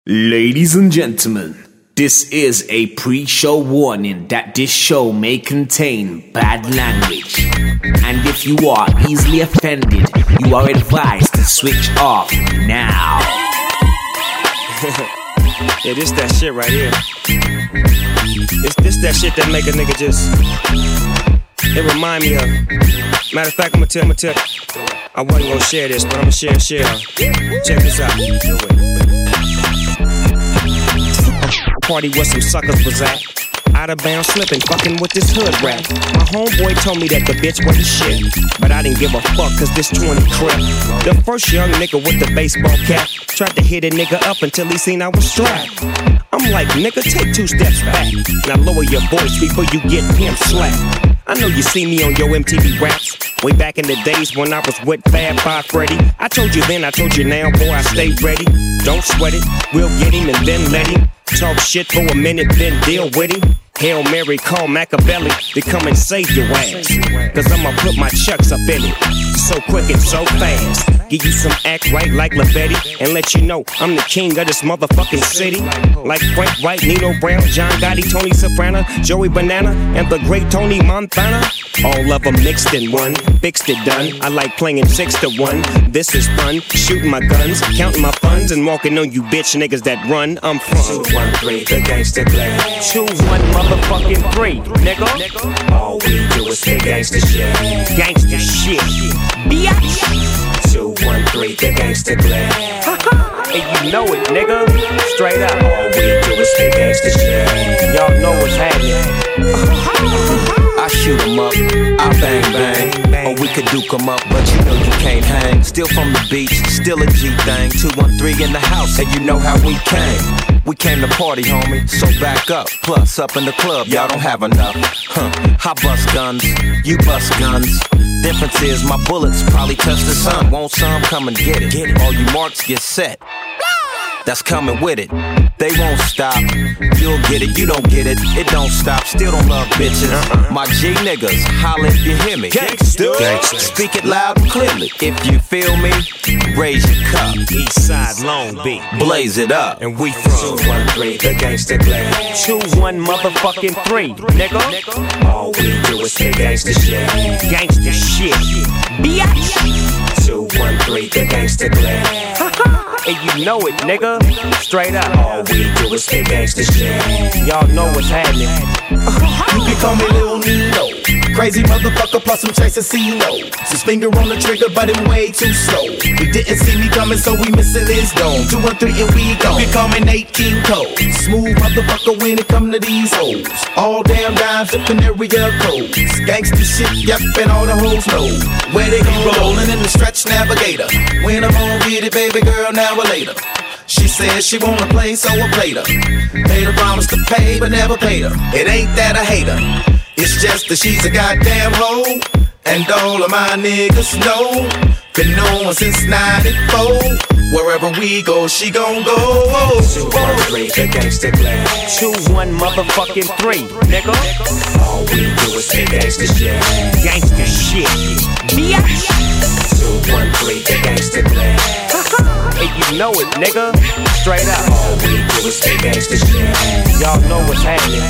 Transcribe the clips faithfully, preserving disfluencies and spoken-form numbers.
Ladies and gentlemen, this is a pre-show warning that this show may contain bad language. And if you are easily offended, you are advised to switch off now. Yeah, this that shit right here. It's this that shit that make a nigga just... It remind me of... Matter of fact, I'ma tell, I'ma tell... I wasn't gonna share this, but I'ma share, share. Check this out. Party where some suckers was at. Out of bounds slipping, fucking with this hood rap. My homeboy told me that the bitch wasn't shit, but I didn't give a fuck cause this twenty crap. The first young nigga with the baseball cap tried to hit a nigga up until he seen I was strapped. I'm like, nigga, take two steps back. Now lower your voice before you get pimp slapped. I know you see me on your M T V raps. Way back in the days when I was with Fab Five Freddy. I told you then, I told you now, boy, I stay ready. Don't sweat it, we'll get him and then let him talk shit for a minute, then deal with him. Hail Mary, call Machiavelli to come and save your ass. Cause I'ma put my chucks up in it, so quick and so fast. Give you some act right like Lavetti, and let you know I'm the king of this motherfucking city. Like Frank White, Nino Brown, John Gotti, Tony Soprano, Joey Banana, and the great Tony Montana. All of them mixed in one, fixed it done. I like playing six to one. This is fun, shooting my guns, counting my funds, and walking on you bitch niggas that run. I'm from two one three, the gangsta clan. two one motherfucking three, nigga. All we do is say gangsta shit. Gangsta shit, bitch. two one three, the gangsta clan. And you know it, nigga. Straight up. All we do is say gangsta shit. Y'all know what's happening. I shoot 'em up, I bang bang, or we could duke 'em up, but you know you can't hang. Still from the beach, still a G thing. Two one three in the house, and you know how we came. We came to party, homie, so back up. Plus, up in the club, y'all don't have enough. Huh? I bust guns, you bust guns. Difference is my bullets probably touch the sun. Want some? Come and get it. Get it. All you marks get set. That's coming with it. They won't stop. You'll get it, you don't get it. It don't stop. Still don't love bitches. My G niggas, holla if you hear me. Gangsta. Gangsta. Speak it loud and clearly. If you feel me, raise your cup. East side, Long Beach. Blaze it up. And we from two one three, the gangsta clan. two one motherfucking three, nigga. All we do is say gangsta shit. Gangsta shit, bitch. two one three, the gangsta clan. And you know it, nigga. Straight up. All we do is say gangsta shit. Y'all know what's happening. You can call me Lil Nino. Crazy motherfucker plus some chasing C-No. His finger on the trigger but him way too slow. He didn't see me coming so we missing his dome. Two and three and we gone. You can call me Nate King Cole. Smooth motherfucker when it come to these hoes. All damn dimes, flipping area codes. Gangsta shit, yep, and all the hoes know where they gon' rollin' in the stretch navigator. When I'm gon' get it, baby girl, now or later. She said she wanna play, so I played her. Made her promise to pay, but never paid her. It ain't that I hate her, it's just that she's a goddamn hoe. And all of my niggas know. Been knowing since ninety-four. Wherever we go, she gon' go. two one three, the gangsta clan. two one motherfucking three, nigga. All we do is say gangsta shit. Gangsta shit, bitch. two one three, the gangsta clan. And you know it, nigga. Straight up. All we do is say gangsta shit. Y'all know what's happening.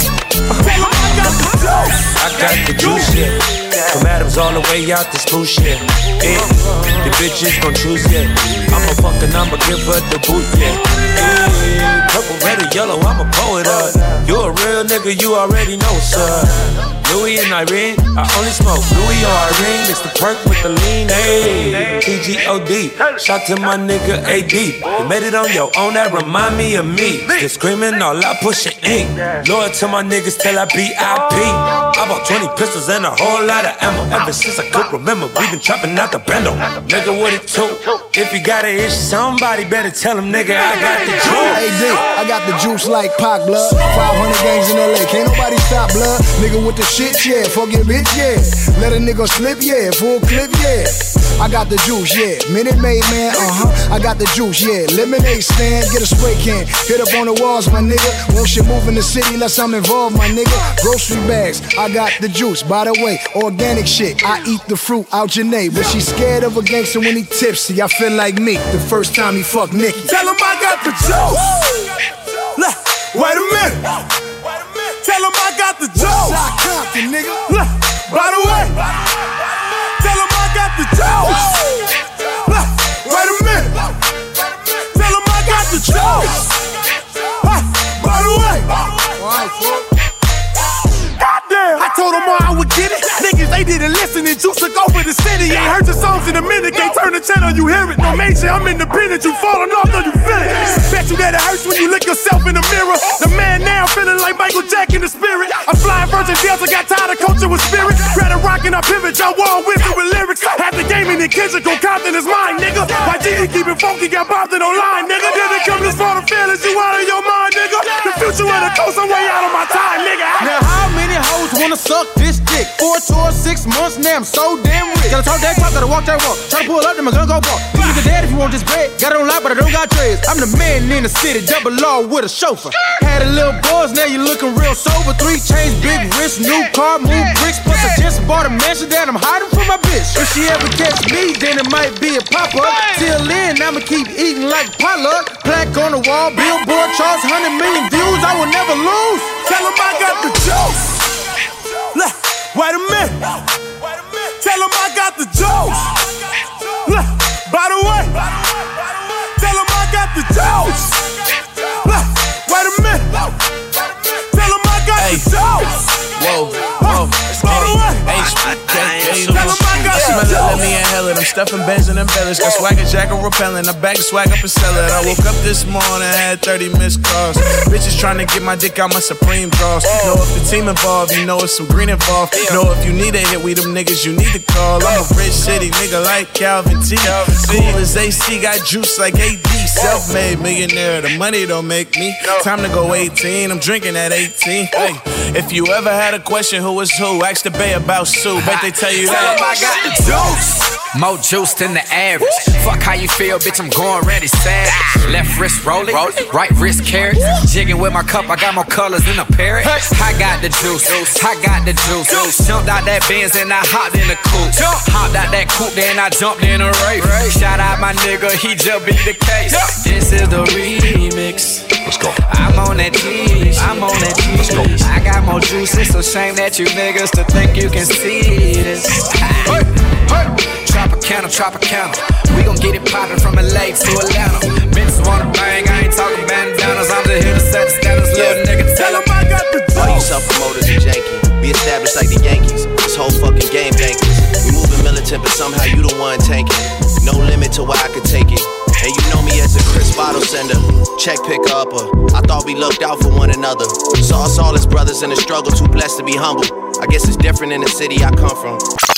I got the juice, yeah. From Adams all the way out to Spruce shit. Yeah. The bitches gon' choose, yeah. I'ma fuck and I'ma give her the boot, yeah. Yeah. Purple, red, or yellow, I'm a poet up. You a real nigga, you already know, sir. Louis and Irene, I only smoke Louis or Irene. It's the perk with the lean, ayy. T G O D, shout to my nigga A D. You made it on your own, that remind me of me. Just screaming all out, pushing ink. Loyal to my niggas till I be I P. I bought twenty pistols and a whole lot of ammo. Ever since I could remember, we been trapping out the bando. Nigga, what it took? If you got an issue, somebody better tell him, nigga, I got the juice. Hey, D, I got the juice like Pac, blood. five hundred games in L A, can't nobody stop, blood. Nigga with the shit, yeah. Forget bitch, yeah. Let a nigga slip, yeah. Full clip, yeah. I got the juice, yeah. Minute Maid, man, uh-huh. I got the juice, yeah. Lemonade stand, get a spray can. Hit up on the walls, my nigga. Won't shit move in the city unless I'm involved, my nigga. Grocery bags, I got the juice. By the way, organic shit. I eat the fruit out Janae. But she scared of a gangster when he tipsy. I feel like me the first time he fucked Nicki. Tell him I got the juice. Jones. By the way. I told them all I would get it. Niggas, they didn't listen and Juice took over the city. Ain't heard your songs in a minute, can't turn the channel, you hear it. No major, I'm independent, you falling off, though you feel it. Bet you that it hurts when you look yourself in the mirror. The man now feeling like Michael Jack in the spirit. I'm flying Virgin Delta, got tired of coaching with spirit. Grab a rock and I pivot, y'all wall whistle with lyrics. Had the game in the kitchen, go Compton is mine, nigga. Y G E keep it funky, got bopped it online, nigga. Did it come this far to feelings, you out of your mind, nigga. The future of the coast, I'm way out of my time, nigga. Now how many hoes wanna suck this dick? Four tours, six months, now I'm so damn rich. Gotta talk that talk, gotta walk that walk. Try to pull up, then my gun go walk. You nigga dead if you want this bread. Got it on lock, but I don't got dreads. I'm the man in the city, double law with a chauffeur. Had a little buzz, now you looking real sober. Three chains, big wrist, new car, move bricks. Plus I just bought a mansion that I'm hiding from my bitch. If she ever catch me, then it might be a pop-up. Till then, I'ma keep eating like potluck. Plaque on the wall, billboard charts, hundred million views. I will never lose. Tell them I got the juice. Look, wait a minute. Tell them I got the juice. Look, by the way. Tell them I got the juice. Look, wait a minute. Tell them I got the juice. Whoa, whoa. By the way. Tell them I got the juice. Let me inhale it. I'm stuffing bands and embellish. Got swagger, jack, or repellent. I bag the swag up and sell it. I woke up this morning, had thirty missed calls. Bitches trying to get my dick out my Supreme draws. Know if the team involved, you know it's some green involved. Know if you need a hit, we them niggas you need to call. I'm a rich city nigga like Calvin T. Cool as A C, got juice like A D. Self-made millionaire, the money don't make me. Time to go eighteen, I'm drinking at eighteen. Hey, if you ever had a question who is who, ask the Bay about Sue. Bet they tell you that. I got the juice. More juice than the average. Fuck how you feel, bitch, I'm going ready, savage. Left wrist rolling, right wrist carrot. Jigging with my cup, I got more colors than a parrot. I got the juice, I got the juice. Jumped out that Benz and I hopped in the coupe. Hopped out that coupe, then I jumped in a race. Shout out my nigga, he just beat the case. This is the remix. Let's go. I'm on that G, I'm on that G. Let's go. I got more juice, it's a shame that you niggas to think you can see this. Hey, hey. Tropicana, Tropicana. We gon' get it poppin' from L A to Atlanta. Bitches wanna bang, I ain't talking bandanas. I'm just here to set the standards, little nigga. Tell them I got the juice. All you self-promoters are janky. We established like the Yankees. This whole fucking game bankless. We moving militant, but somehow you the one tanking. No limit to where I could take it. And you know me as a Chris bottle sender, check picker upper. I thought we looked out for one another. Saw us all as brothers in the struggle, too blessed to be humble. I guess it's different in the city I come from.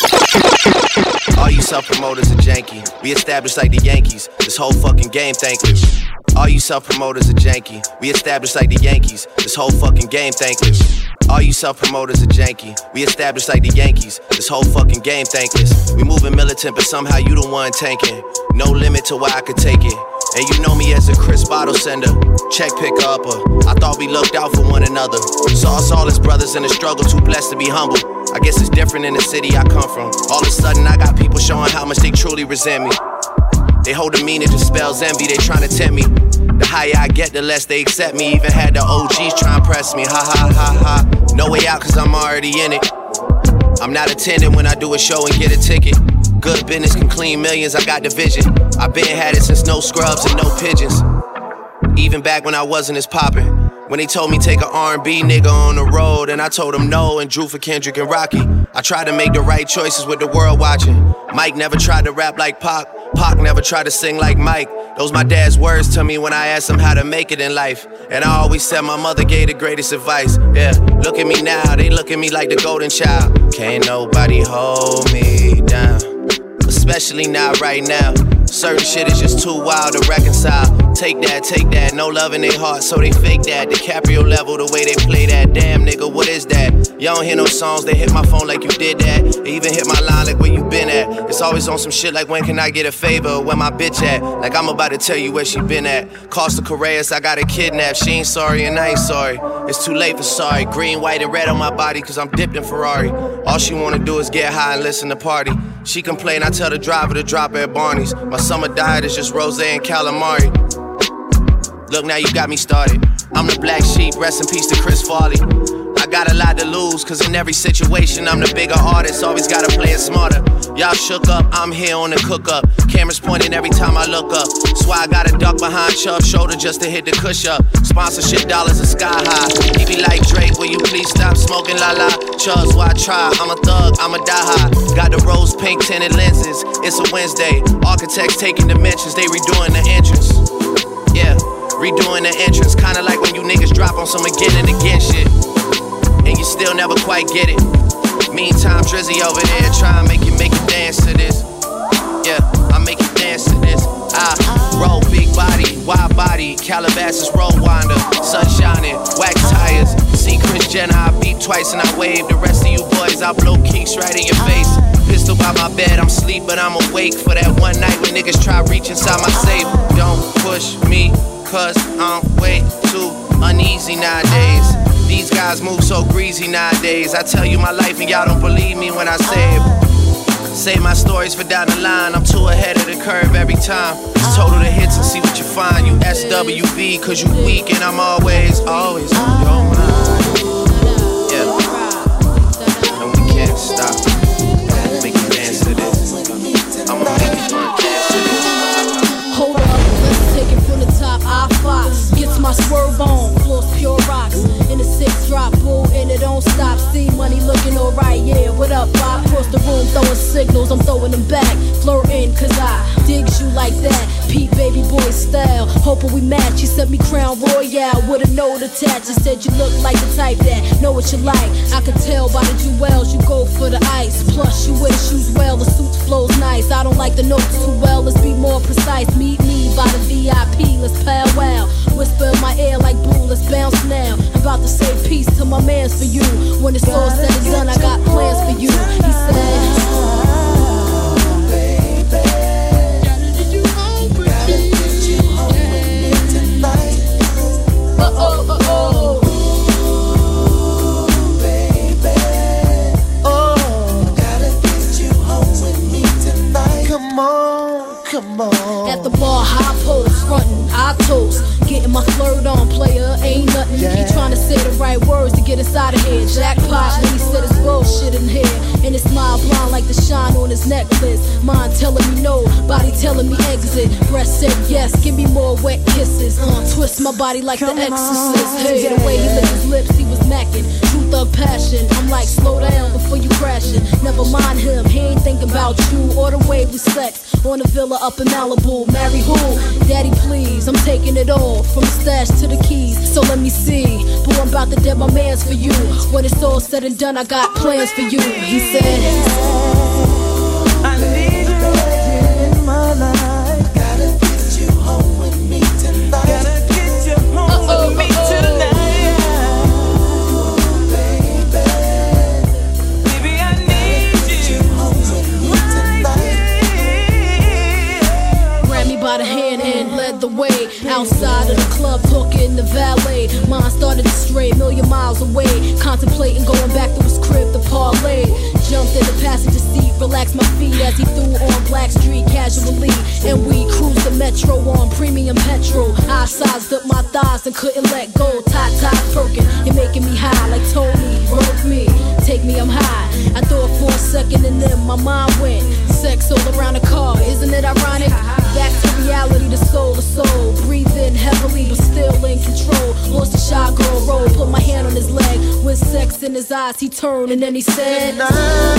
All you self-promoters are janky. We established like the Yankees. This whole fucking game thankless. All you self-promoters are janky. We established like the Yankees. This whole fucking game thankless. All you self-promoters are janky. We established like the Yankees. This whole fucking game thankless. We moving militant, but somehow you the one tanking. No limit to where I could take it. And you know me as a Chris bottle sender, check picker upper. I thought we looked out for one another. Saw us all as brothers in the struggle, too blessed to be humble. I guess it's different in the city I come from. All of a sudden I got people showing how much they truly resent me. They hold a meaning to spells envy, they trying to tempt me. The higher I get, the less they accept me. Even had the O Gs try and press me. Ha ha ha ha. No way out cause I'm already in it. I'm not attending when I do a show and get a ticket. Good business can clean millions, I got the vision. I been had it since no scrubs and no pigeons. Even back when I wasn't as poppin'. When they told me take an R and B nigga on the road, and I told them no and drew for Kendrick and Rocky. I tried to make the right choices with the world watching. Mike never tried to rap like Pac. Pac never tried to sing like Mike. Those my dad's words to me when I asked him how to make it in life. And I always said my mother gave the greatest advice. Yeah, look at me now, they look at me like the golden child. Can't nobody hold me down, especially not right now. Certain shit is just too wild to reconcile. Take that, take that, no love in their heart, so they fake that. DiCaprio level, the way they play that. Damn nigga, what is that? Y'all don't hear no songs, they hit my phone like you did that. They even hit my line like where you been at. It's always on some shit like when can I get a favor? Where my bitch at? Like I'm about to tell you where she been at. Costa Correas, I got her kidnapped. She ain't sorry and I ain't sorry. It's too late for sorry. Green, white, and red on my body cause I'm dipped in Ferrari. All she wanna do is get high and listen to party. She complain, I tell the driver to drop her at Barney's. My summer diet is just rosé and calamari. Look, now you got me started. I'm the black sheep, rest in peace to Chris Farley. I got a lot to lose, cause in every situation I'm the bigger artist, always gotta play it smarter. Y'all shook up, I'm here on the cook up. Cameras pointing every time I look up. That's why I gotta duck behind Chubb's shoulder just to hit the cush up. Sponsorship dollars are sky high. He be like, Drake, will you please stop smoking la la? Chubb's why I try, I'm a thug, I'm a die high. Got the rose pink tinted lenses, it's a Wednesday. Architects taking dimensions, they redoing the entrance. Yeah, redoing the entrance. Kinda like when you niggas drop on some again and again shit, and you still never quite get it. Meantime, Drizzy over there trying to make you make you dance to this. Yeah, I make you dance to this. I roll big body, wide body, Calabasas roll winder, sun shining, wax tires. See Chris Jenner, I beat twice and I wave. The rest of you boys, I blow kicks right in your face. Pistol by my bed, I'm sleep, but I'm awake for that one night when niggas try reach inside my safe. Don't push me, cause I'm way too uneasy nowadays. These guys move so greasy nowadays. I tell you my life and y'all don't believe me when I say it. Say my stories for down the line. I'm too ahead of the curve every time. Just total the hits and see what you find. You S W V cause you weak and I'm always, always on your mind. Yeah. And we can't stop. Make you dance to this. I'ma make you dance to this. Hold up, let's take it from the top. I Fox gets my swerve on. Floors pure rocks. In the six drop, boo, and it don't stop. See money looking alright, yeah. What up, Bob? Across the room throwing signals, I'm throwing them back. Flirting, cause I digs you like that. Pete baby boy style. Hoping we match. You sent me Crown Royale with a note attached. You said you look like the type that know what you like. I can tell by the jewels you go for the ice. Plus you wear shoes well, the suit flows nice. I don't like the notes too well, let's be more precise. Meet me by the V I P, let's powwow. Whisper in my ear like boo, let's bounce now. I'm about to say peace to my mans for you. When it's all said and done, I got plans for you. He said, uh-oh, uh-oh. Baby. Oh. Gotta get you home with me tonight. Come on, come on. At the bar, high post, frontin', I toast. Getting my flirt on, player, ain't nothing. Yeah. He tryna say the right words to get inside of here. Jackpot when he said his bullshit in here. And his smile blind like the shine on his necklace. Mind telling me no, body telling me exit. Breast said yes, give me more wet kisses. Uh, twist my body like Come the exorcist. Hey, yeah. The way he licked his lips, he was macking. True thug passion, I'm like slow down before you crashing. Never mind him, he ain't thinking about you or the way we sex. On a villa up in Malibu, marry who? Daddy please, I'm taking it all. From the stash to the keys, so let me see. Boy, I'm about to dead my mans for you. When it's all said and done, I got plans for you. He said, I need you legend in my life. Gotta get you home with me tonight. Gotta get you home uh-oh, with me uh-oh. tonight. Baby, I need you home with me tonight. Grabbed me by the hand and led the way. Outside of the club, talking the valet. Mine started to stray, million miles away. Contemplating going back to his crib to parlay. Jumped in the passenger seat, relaxed my feet as he threw on Black Street casually. And we cruised the metro on premium petrol. I sized up my thighs and couldn't let go. Tie, tie, perking, you're making me high like Tony. Broke me, take me, I'm high. I thought for a second and then my mind went. Sex all around the car, isn't it ironic? Back to reality, the soul to soul. Breathing heavily, but still in control. Lost the shy girl roll, put my hand on his leg. With sex in his eyes, he turned and then he said, Tonight,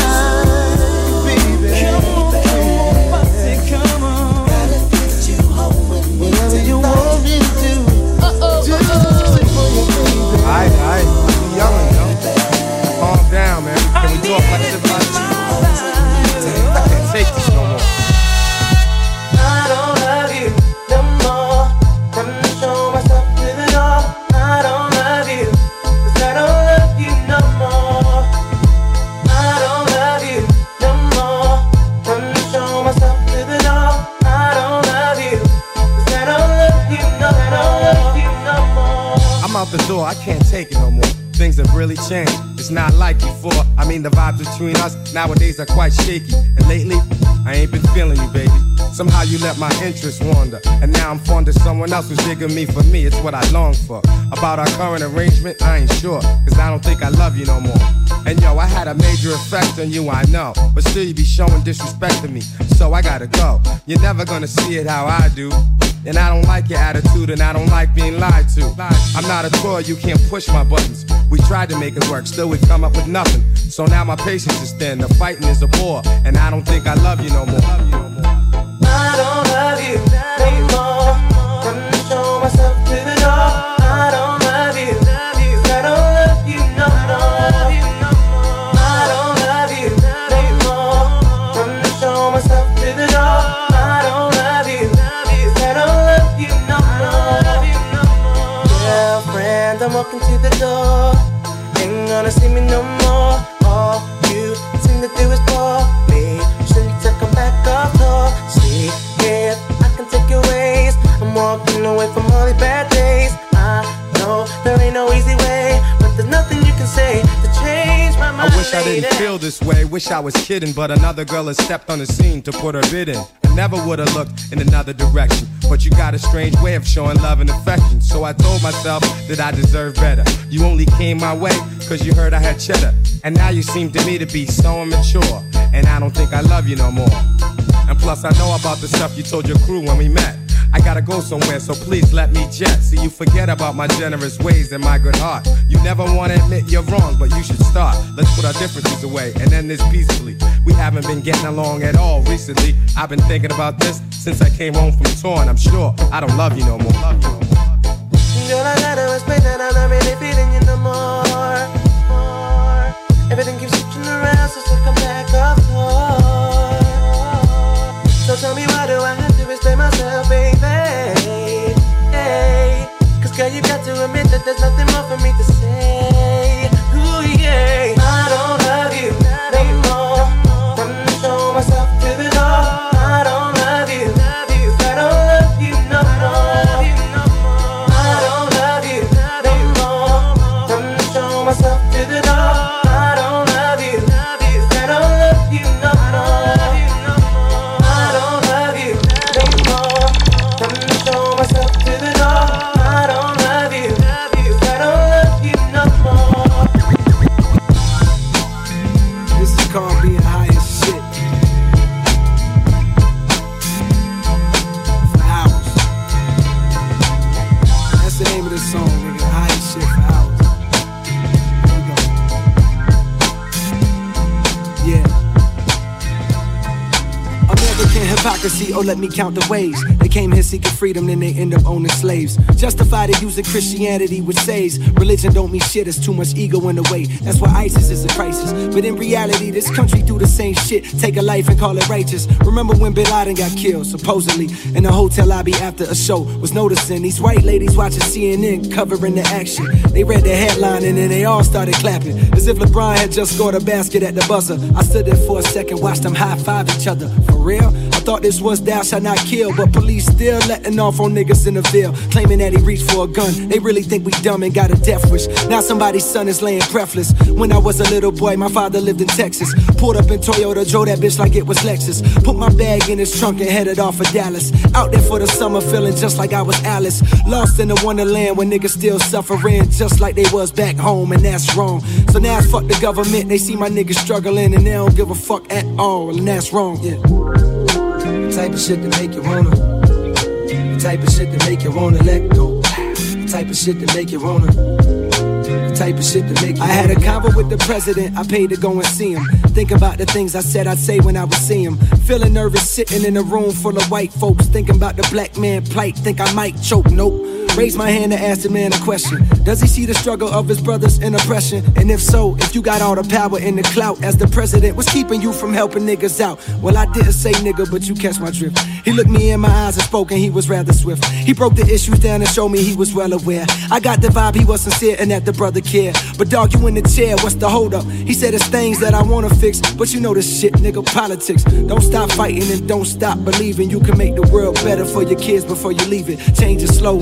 baby, come on, come on, say, come on. Gotta get you home with me. Whatever you want me to do. Uh-oh, uh-oh. Alright, alright, I'm yelling, yo. Calm down, man. Can we talk like civilized? I can't take this no more. I don't love you no more. Come and show myself to the door. I don't love you, cause I don't love you no more. I don't love you no more. Come and show myself to the door. I don't love you, cause I don't love you no more. I don't love you no more. I'm out the door, I can't take it no more. things have really changed. It's not like before. I mean, the vibes between us nowadays are quite shaky. And lately, I ain't been feeling you, baby. Somehow you let my interest wander, and now I'm fond of someone else who's digging me for me. It's what I long for. About our current arrangement, I ain't sure, cause I don't think I love you no more. And yo, I had a major effect on you, I know, but still you be showing disrespect to me, so I gotta go. You're never gonna see it how I do, and I don't like your attitude, and I don't like being lied to. I'm not a toy, you can't push my buttons. We tried to make it work, still we come up with nothing. So now my patience is thin, the fighting is a bore, and I don't think I love you no more. I don't love you anymore. Time to show myself to the door. I don't love you, cause I don't love you no more. I don't love you anymore. Time to show myself to the door. I don't love you, cause I don't love you no more. Girlfriend, I'm walking to the door. Ain't gonna see me no more. All you seem to do is bore me. Shouldn't take come back off door. See if I can take your ways. I'm walking away from all these bad days. I know there ain't no easy way, but there's nothing you can say to change my mind. I wish I didn't feel this way, wish I was kidding, but another girl has stepped on the scene to put her bid in. I never would've looked in another direction, but you got a strange way of showing love and affection. So I told myself that I deserve better. You only came my way cause you heard I had cheddar, and now you seem to me to be so immature, and I don't think I love you no more. And plus I know about the stuff you told your crew when we met. I gotta go somewhere, so please let me jet. See, you forget about my generous ways and my good heart. You never wanna admit you're wrong, but you should start. Let's put our differences away and end this peacefully. We haven't been getting along at all recently. I've been thinking about this since I came home from tour, and I'm sure I don't love you no more. Love you no more. Girl, I gotta explain that I'm not really feeling you no more. Everything keeps switching around, so still come back off door. So tell me, why do I have to explain myself, baby? Hey, cause girl, you got to admit that there's nothing more for me to say. Ooh, yeah. I don't love you anymore. Time to show myself to the door. I don't love you, cause I don't love you no more. I don't love you anymore. Time to show myself to the door. I don't love you, cause I don't love you no more. I don't love you anymore. Time to show myself to the door. I don't love you, cause I don't love you no more. This is called being high as shit. For hours. That's the name of the song, nigga. High as shit for hours. Here we go. Yeah. American hypocrisy, oh let me count the ways. They came here seeking freedom, then they end up owning slaves. Justified it using Christianity, which says religion don't mean shit, there's too much ego in the way. That's why ISIS is a crisis. But in reality, this country do the same shit. Take a life and call it righteous. Remember when Bin Laden got killed, supposedly in a hotel lobby after a show. Was noticing these white ladies watching C N N covering the action. They read the headline and then they all started clapping, as if LeBron had just scored a basket at the buzzer. I stood there for a second, watched them high-five each other. For real? I thought this was thou shalt not kill, but police still letting off on niggas in the Ville, claiming that he reached for a gun. They really think we dumb and got a death wish. Now somebody's son is laying breathless. When I was a little boy, my father lived in Texas. Pulled up in Toyota, drove that bitch like it was Lexus. Put my bag in his trunk and headed off for Dallas. Out there for the summer, feeling just like I was Alice. Lost in the wonderland where niggas still suffering, just like they was back home, and that's wrong. So now it's fuck the government. They see my niggas struggling and they don't give a fuck at all, and that's wrong, yeah. The type of shit that make you wanna, the type of shit that make you wanna let go, the type of shit that make you wanna, the type of shit that make you I had a convo with the president, I paid to go and see him. Think about the things I said I'd say when I would see him. Feeling nervous sitting in a room full of white folks, thinking about the black man plight, think I might choke, nope. Raise my hand to ask the man a question. Does he see the struggle of his brothers in oppression? And if so, if you got all the power and the clout as the president, what's keeping you from helping niggas out? Well, I didn't say nigga, but you catch my drift. He looked me in my eyes and spoke, and he was rather swift. He broke the issues down and showed me he was well aware. I got the vibe he was sincere and that the brother cared. But dog, you in the chair, what's the hold up? He said it's things that I wanna fix, but you know this shit, nigga, politics. Don't stop fighting and don't stop believing you can make the world better for your kids before you leave it. Change is slow, always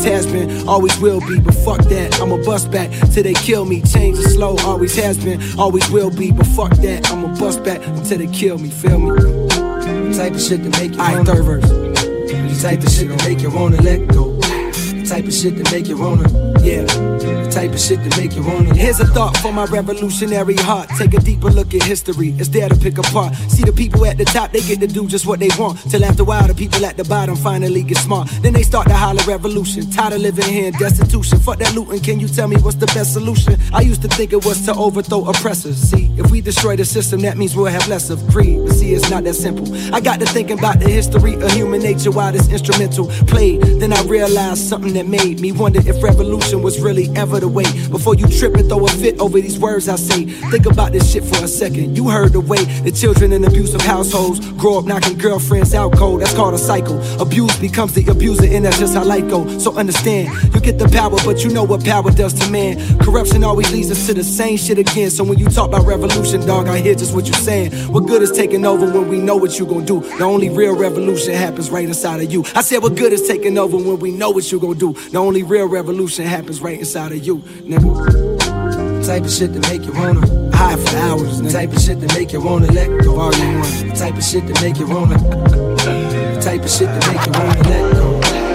has been, always will be. But fuck that, I'ma bust back till they kill me. Change is slow, always has been, always will be. But fuck that, I'ma bust back until they kill me. Feel me? The type of shit that make you wanna. Third verse. The type of shit that make you wanna let go. The type of shit that make you wanna, yeah. The type of shit that make you wanna. Here's a thought for my revolutionary heart. Take a deeper look at history. It's there to pick apart. See the people at the top, they get to do just what they want. Till after a while, the people at the bottom finally get smart. Then they start to holler revolution. Tired of living here in destitution. Fuck that looting. Can you tell me what's the best solution? I used to think it was to overthrow oppressors. See, if we destroy the system, that means we'll have less of greed. But see, it's not that simple. I got to thinking about the history of human nature while this instrumental played. Then I realized something that made me wonder if revolution was really ever the way. Before you trip and throw a fit over these words I say, think about this shit for a second. You heard the way the children in abusive households grow up knocking girlfriends out cold. That's called a cycle. Abuse becomes the abuser, and that's just how life goes. So understand, you get the power, but you know what power does to man. Corruption always leads us to the same shit again. So when you talk about revolution, dog, I hear just what you're saying. What good is taking over when we know what you gon' do? The only real revolution happens right inside of you. I said, what good is taking over when we know what you gon' do? The only real revolution happens right inside of you, nigga. The type of shit that make you wanna hide for hours. The type of shit that make you wanna let go all you want. The type of shit that make you wanna. The type of shit that make you wanna let go.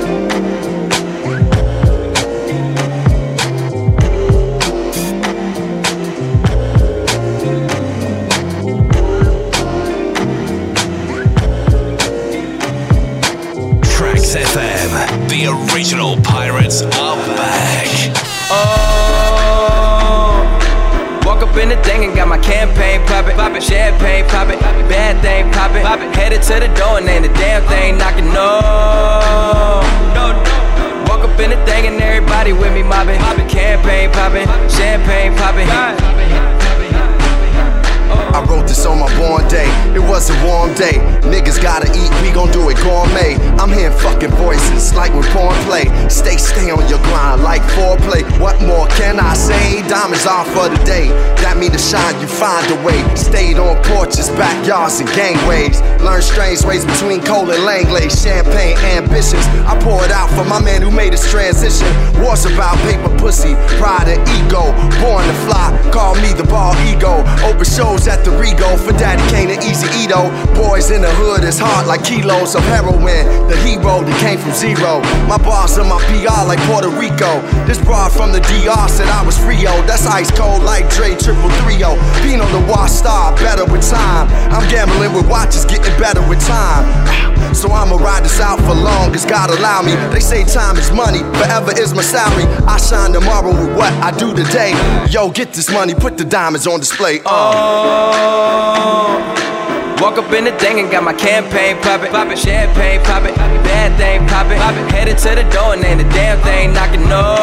Tracks F M, the original pirates are back. Oh, walk up in the thing and got my campaign poppin', poppin', champagne poppin', bad thing poppin', poppin', headed to the door and ain't a damn thing knocking. No, no, no. Walk up in the thing and everybody with me mobbin', mobbin', campaign poppin', champagne poppin'. I wrote this on my born day, it was a warm day. Niggas gotta eat, we gon' do it gourmet. I'm hearing fucking voices like when porn play. Stay, stay on your grind like foreplay. What more can I say? Diamonds are for the day. That mean to shine, you find a way. Stayed on porches, backyards and gangways. Learn strange ways between Cole and Langley. Champagne ambitions, I pour it out for my man who made his transition. Wars about paper pussy, pride and ego. Born to fly, call me the ball ego. Open shows at the Rego for Daddy Kane and Easy Edo. Boys in the hood is hard like kilos of heroin. The hero that came from zero. My bars are my P R like Puerto Rico. This broad from the D R said I was Frio. That's ice cold like Dre triple three oh. Pino the Watch Star, better with time. I'm gambling with watches, getting better with time. So I'ma ride this out for long as God allow me. They say time is money, forever is my salary. I shine tomorrow with what I do today. Yo, get this money, put the diamonds on display. Uh. Walk up in the thing and got my campaign poppin', poppin', champagne poppin', bad thing poppin', poppin', headed to the door and ain't a damn thing knocking.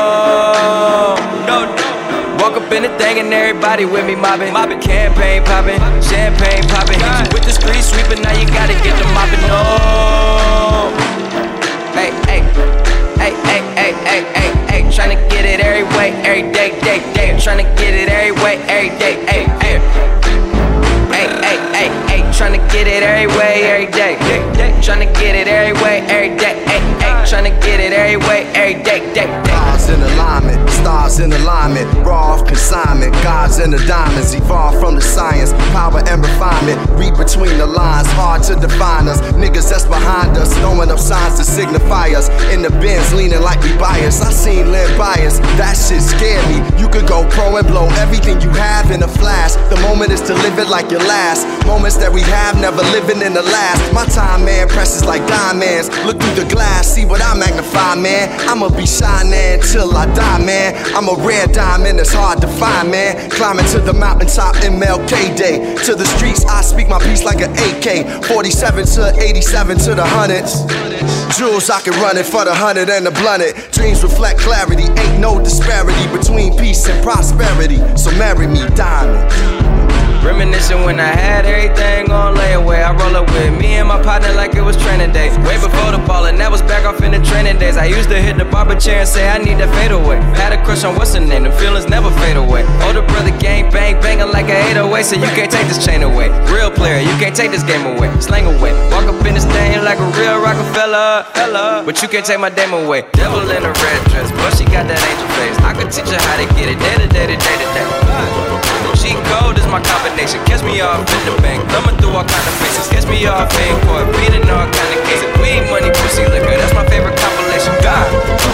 No, no, no. Walk up in the thing and everybody with me mobbin', mobbin', campaign poppin', champagne poppin'. Hit you with the street sweepin', now you gotta get the moppin'. No, hey, hey, hey, hey, hey, hey, hey, hey, tryna get it every way, every day, day, day, tryna get it every way, every day, hey, hey. Hey, hey, hey, hey, tryna get it every way, every day. Tryna get it every way, every day. Hey, hey, tryna get it every way, every day, day, day. Stars in alignment, stars in alignment. Raw off consignment, gods and the diamonds. Evolve from the science, power and refinement. Read between the lines, hard to define us. Niggas that's behind us, throwing up signs to signify us. In the bins, leaning like we bias. I seen Lynn bias, that shit scared me. You could go pro and blow everything you have in a flash. The moment is to live it like your last. Moments that we have, never living in the last. My time, man, precious like diamonds. Look through the glass, see what I magnify, man. I'ma be shining till I die, man. I'm a rare diamond, it's hard to find, man. Climbing to the mountaintop, M L K Day. To the streets, I speak my piece like an A K. forty-seven to eighty-seven to the hundreds. Jewels, I can run it for the hundred and the blunted. Dreams reflect clarity, ain't no disparity between peace and prosperity. So marry me, diamond. Reminiscing when I had everything on layaway. I roll up with me and my partner like it was training days. Way before the ball, and that was back off in the training days. I used to hit the barber chair and say I need that fadeaway. Had a crush on what's her name, the feelings never fade away. Older brother gang bang, banging like a eight oh eight, so you can't take this chain away. Real player, you can't take this game away. Slang away, walk up in this thing like a real Rockefeller, fella. But you can't take my dame away. Devil in a red dress, but she got that angel face. I could teach her how to get it, day to day to day to day. She cold is my combination. Catch me off in the bank, thumbing through all kind of faces. Catch me off in court, beating all kind of cases. Weed, money, pussy, liquor, that's my favorite compilation. God.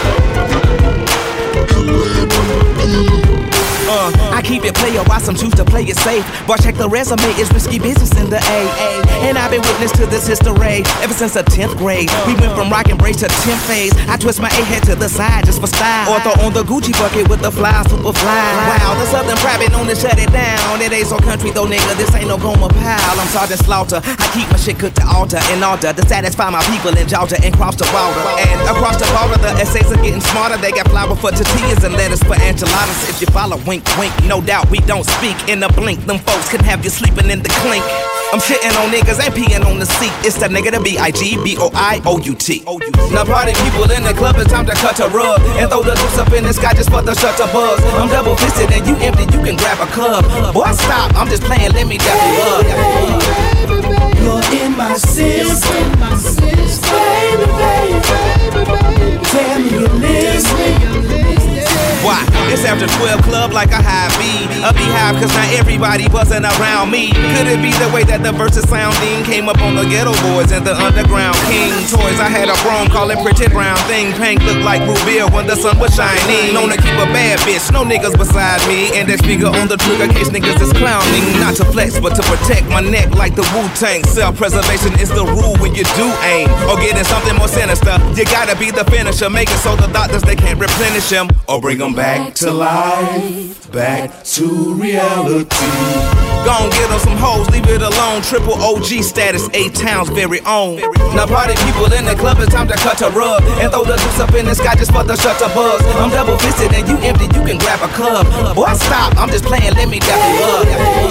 Uh, I keep it player, why some choose to play it safe. Boy, check the resume, it's risky business in the A A. And I've been witness to this history ever since the tenth grade. We went from rock and brace to tenth phase. I twist my A head to the side just for style. Or throw on the Gucci bucket with the fly, super fly. Wow, the Southern private known to shut it down. It ain't so country though, nigga, this ain't no Goma pal. I'm Sergeant Slaughter, I keep my shit cooked to altar in order to satisfy my people in Georgia and cross the water. And across the border, the essays are getting smarter. They got flour for tortillas and lettuce for enchiladas. If you follow, wink, wink, no doubt we don't speak in a blink. Them folks can have you sleeping in the clink. I'm shitting on niggas and peeing on the seat. It's the nigga the B I G B O I O U T. Now party people in the club, it's time to cut a rug and throw the juice up in the sky just for the shutter buzz. I'm double fisted and you empty, you can grab a club. Boy, stop, I'm just playing, let me dap you up. You're in my system, baby, baby, baby. Tell me you're listening. Why? It's after twelve club like a high B. A beehive cause not everybody buzzing around me. Could it be the way that the verses sounding came up on the ghetto boys and the underground king toys? I had a chrome call it pretty brown thing. Pink looked like Rubia when the sun was shining. Known to keep a bad bitch, no niggas beside me. And that finger on the trigger case niggas is clowning. Not to flex but to protect my neck like the Wu-Tang. Self-preservation is the rule when you do aim. Or getting something more sinister, you gotta be the finisher. Make it so the doctors they can't replenish him or bring them back to life, back to reality. Gon' get on some hoes, leave it alone. Triple O G status, A-Town's very own. Now party people in the club, it's time to cut a rug and throw the juice up in the sky just for the shutter buzz. I'm double fisted and you empty, you can grab a club. Boy, stop, I'm just playing, let me dap you up.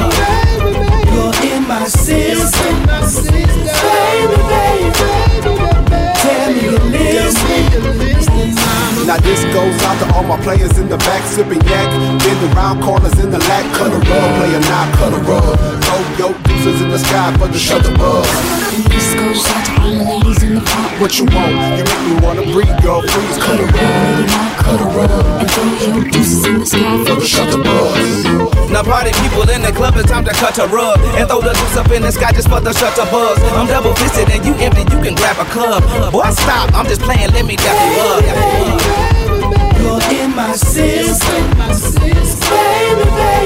You're in my system, baby, baby. Tell me you're listening. Now this goes out to all my players in the back sipping yak, bend around corners in the lack, cut a rug, play a knock, cut a rug. Throw your deuces in the sky for the shutter buzz. And this goes out to all the ladies in the park. What you want? You make me wanna breathe, girl, freeze, cut a rug. Cut a rug and throw your deuces in the sky for the shutter buzz. Now party people in the club, it's time to cut a rug and throw the juice up in the sky just for the shutter buzz. I'm double fisted and you empty, you can grab a club. Boy, stop, I'm just playing, let me dap you up. You're in my system, baby,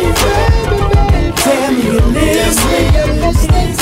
baby. Tell me you're listening.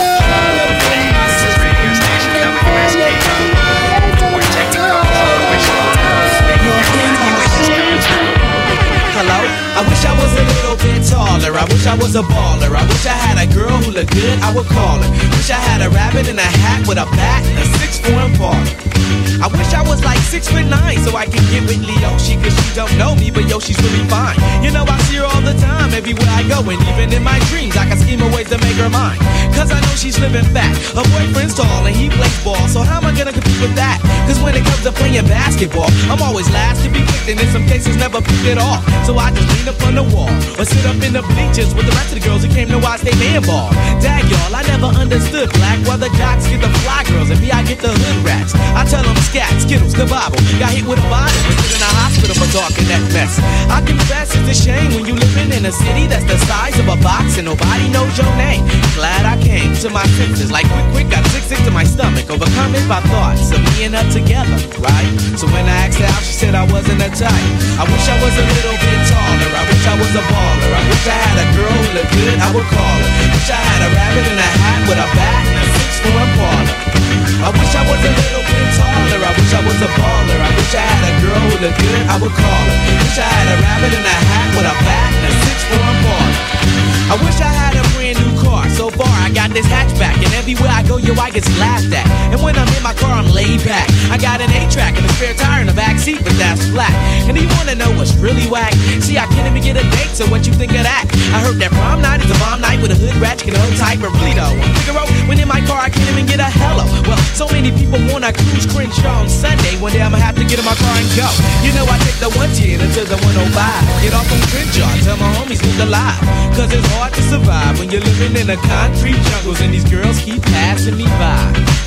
Hello? I wish I was a little bit taller. I wish I was a baller. I wish I had a girl who looked good, I would call her. Wish I had a rabbit in a hat with a bat and a six-foot baller. I wish I was like six foot nine so I can get with Leoshi, cause she don't know me, but yo, she's really fine. You know I see her all the time, everywhere I go, and even in my dreams I can scheme of ways to make her mine. Cause I know she's living fat, her boyfriend's tall and he plays ball, so how am I gonna compete with that? Cause when it comes to playing basketball, I'm always last to be picked, and in some cases never picked at all. So I just lean up on the wall, or sit up in the bleachers with the rest of the girls who came to watch they man ball. Dag y'all, I never understood black, why the jocks get the fly girls and me I get the hood rats. I tell them scat, skittles, the Bible, got hit with a bottle, was in a hospital for talking that mess. I confess it's a shame when you living in a city that's the size of a box and nobody knows your name. Glad I came to my senses, like quick quick got sick sick to my stomach, overcome it by thoughts of me and her together, right? So when I asked her out, she said I wasn't a type. I wish I was a little bit taller, I wish I was a baller, I wish I had a girl who looked good, I would call her. Wish I had a rabbit in a hat with a bat and a six-foot baller. I wish I was a little bit taller, I wish I was a baller, I wish I had a girl who looked good, I would call her. Wish I had a rabbit in a hat with a bat and a six-foot baller. I wish I had a brand new car, so far I got got this hatchback, and everywhere I go, yo, I get laughed at. And when I'm in my car, I'm laid back. I got an eight-track and a spare tire in the back seat, but that's flat. And you wanna know what's really whack? See, I can't even get a date, so what you think of that? I heard that prom night is a bomb night with a hood ratchet and hold tight, but really though, Figaro, when in my car, I can't even get a hello. Well, so many people wanna cruise Crenshaw on Sunday. One day I'ma have to get in my car and go. You know, I take the one ten until the one oh five. Get off on Crenshaw, tell my homies look alive. Cause it's hard to survive when you're living in the concrete jungles and these girls keep passing me by.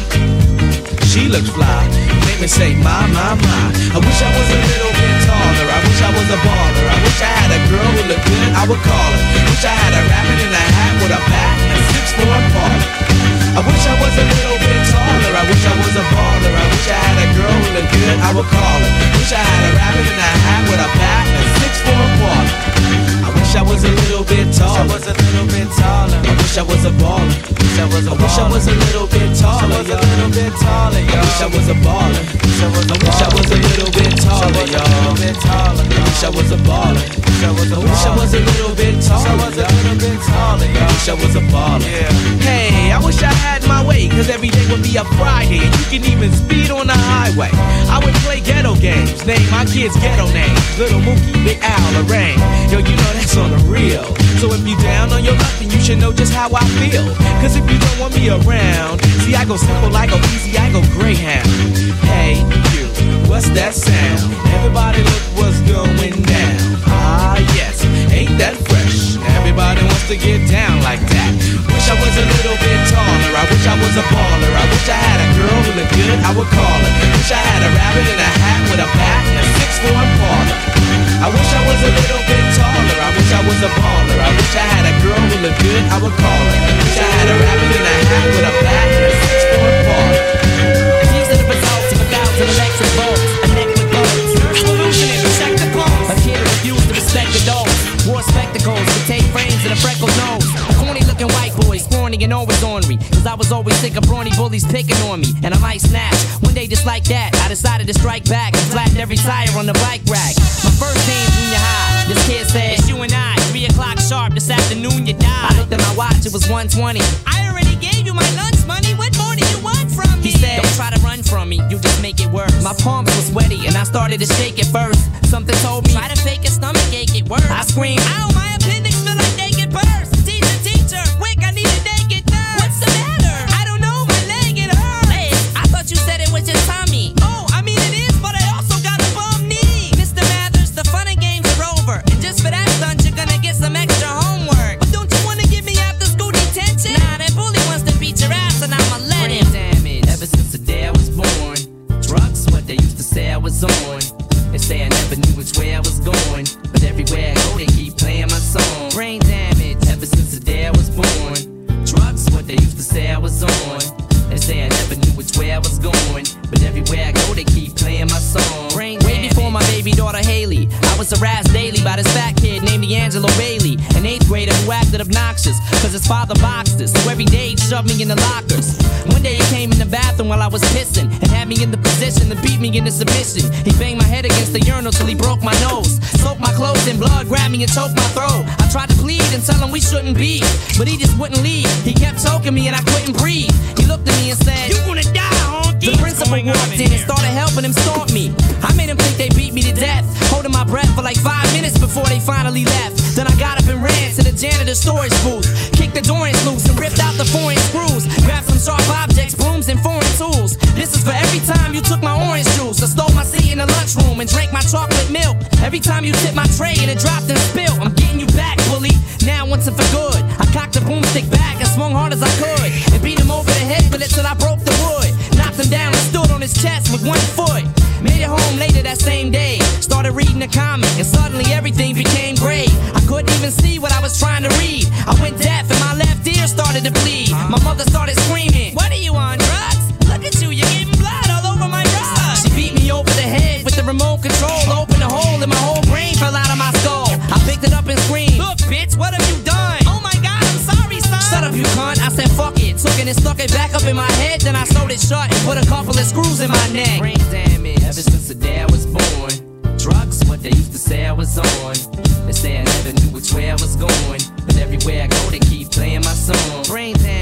She looks fly, make me say my, my, my. I wish I was a little bit taller, I wish I was a baller. I wish I had a girl who looked good, I would call her. Wish I had a rabbit in a hat with a bat and a six four parlor. I wish I was a little bit taller, I wish I was a baller. I wish I had a girl who looked good, I would call her. Wish I had a rabbit in a hat with a bat and a six four parlor. I wish I was a little bit taller. I was a little bit taller. I wish I was a baller. Wish I was a baller. I wish I was a little bit taller. I was a little bit taller. I wish I was a baller. I wish I was a little bit taller, y'all. I wish I was a baller. I wish I was a little bit taller. I was a little bit taller. I wish I was a baller. Hey, I wish I had my way, cause every day would be a Friday and you can even speed on the highway. I would play ghetto games, name my kids ghetto names. Little Mookie, Big Al, Lorraine. Yo, you know that's on the real. So if you down on your luck, then you should know just how I feel. Cause if you don't want me around, see I go simple, I go easy, I go Greyhound. Hey, you, what's that sound? Everybody look what's going down. Ah, yes, ain't that fresh? Everybody wants to get down like that. Wish I was a little bit taller, I wish I was a baller. I wish I had a girl who looked good, I would call her. Wish I had a rabbit in a hat with a bat and a six four parlor. I wish I was a little bit taller, I wish I was a baller. I wish I had a girl who looked good, I would call her. Wish I had a rabbit in a hat with a bat and a six four parlor. These are the results of a thousand electric volts. A neck with bolts. Revolution is respect the pulse. A kid refused to respect adults. Wore spectacles with tape frames and a freckled nose. A corny looking white boy, scrawny and always ornery. Cause I was always sick of brawny bullies picking on me. And I might snatch. One day just like that, I decided to strike back and flatten every tire on the bike rack. My first day in junior high, this kid said, it's you and I, three o'clock sharp, this afternoon you die. I looked at my watch, it was one twenty. I already gave you my lunch money, what more do you want from me? He said, don't try to run from me, you just make it worse. My palms were sweaty and I started to shake it first. Something told me, try to fake a stomach ache, it worse. I screamed, ow, my appendix feel like naked burst. Teacher, teacher, quick, I need a naked nurse. What's the matter? I don't know, my leg, it hurts. I thought you said it was just tummy. Oh, I mean it is, but I also got a bum knee. Mister Mathers, the fun and games are over. And just for that stunt, you're gonna get some extra homework. But don't you wanna give me after school detention? Nah, that bully wants to beat your ass and I'ma let him. Damage. Ever since the day I was born, drugs, what they used to say I was on. They say I never knew which way I was going, but everywhere I go they keep playing my song. Brain damage, ever since the day I was born. Drugs, what they used to say I was on. They say I never knew which way I was going, but everywhere I go they keep playing my song. Brain damage. Way before my baby daughter Haley, I was harassed daily by this fat kid named D'Angelo Bailey, an eighth grader who acted obnoxious, cause his father boxed us, so every day he'd shove me in the lockers. One day he came in the bathroom while I was pissing, and had me in the position to beat me into submission. He banged my head against the urinal till he broke my nose, soaked my clothes in blood, grabbed me and choked my throat. I tried to plead and tell him we shouldn't be, but he just wouldn't leave. He kept choking me and I couldn't breathe. He looked at me and said, you gonna die, honky. The principal walked in and started helping him stomp me. I made him think they beat me to death, holding my breath for like five minutes before they finally left. Then I got up and ran to the janitor's storage booth, kicked the doors loose and ripped out the foreign screws, grabbed some sharp objects, brooms and foreign tools. This is for every time you took my orange juice, or stole my seat in the lunchroom and drank my chocolate milk. Every time you tipped my tray and it dropped and spilled. I'm getting you back, bully, now once and for good. I cocked the broomstick back and swung hard as I could, and beat him over the head with it till I broke the wood. Knocked him down and stood on his chest with one foot. Made it home later that same day, started reading a comic, and suddenly everything became gray. I couldn't even see what I was trying to read. I went deaf and my left ear started to bleed. My mother started screaming, what are you on, drugs? Look at you, you're getting blood all over my rug. She beat me over the head with the remote control, opened a hole and my whole brain fell out of my skull. I picked it up and screamed, look bitch, what have you done? Oh my god, I'm sorry son. Shut up you cunt, I said fuck it. Took it and stuck it back up in my head, then I sewed it shut and put a couple of screws in my neck. Brain damage, ever since the day I was born. Drugs, what they used to say I was on. They say I never knew which way I was going, but everywhere I go they keep playing my song. Brain damage,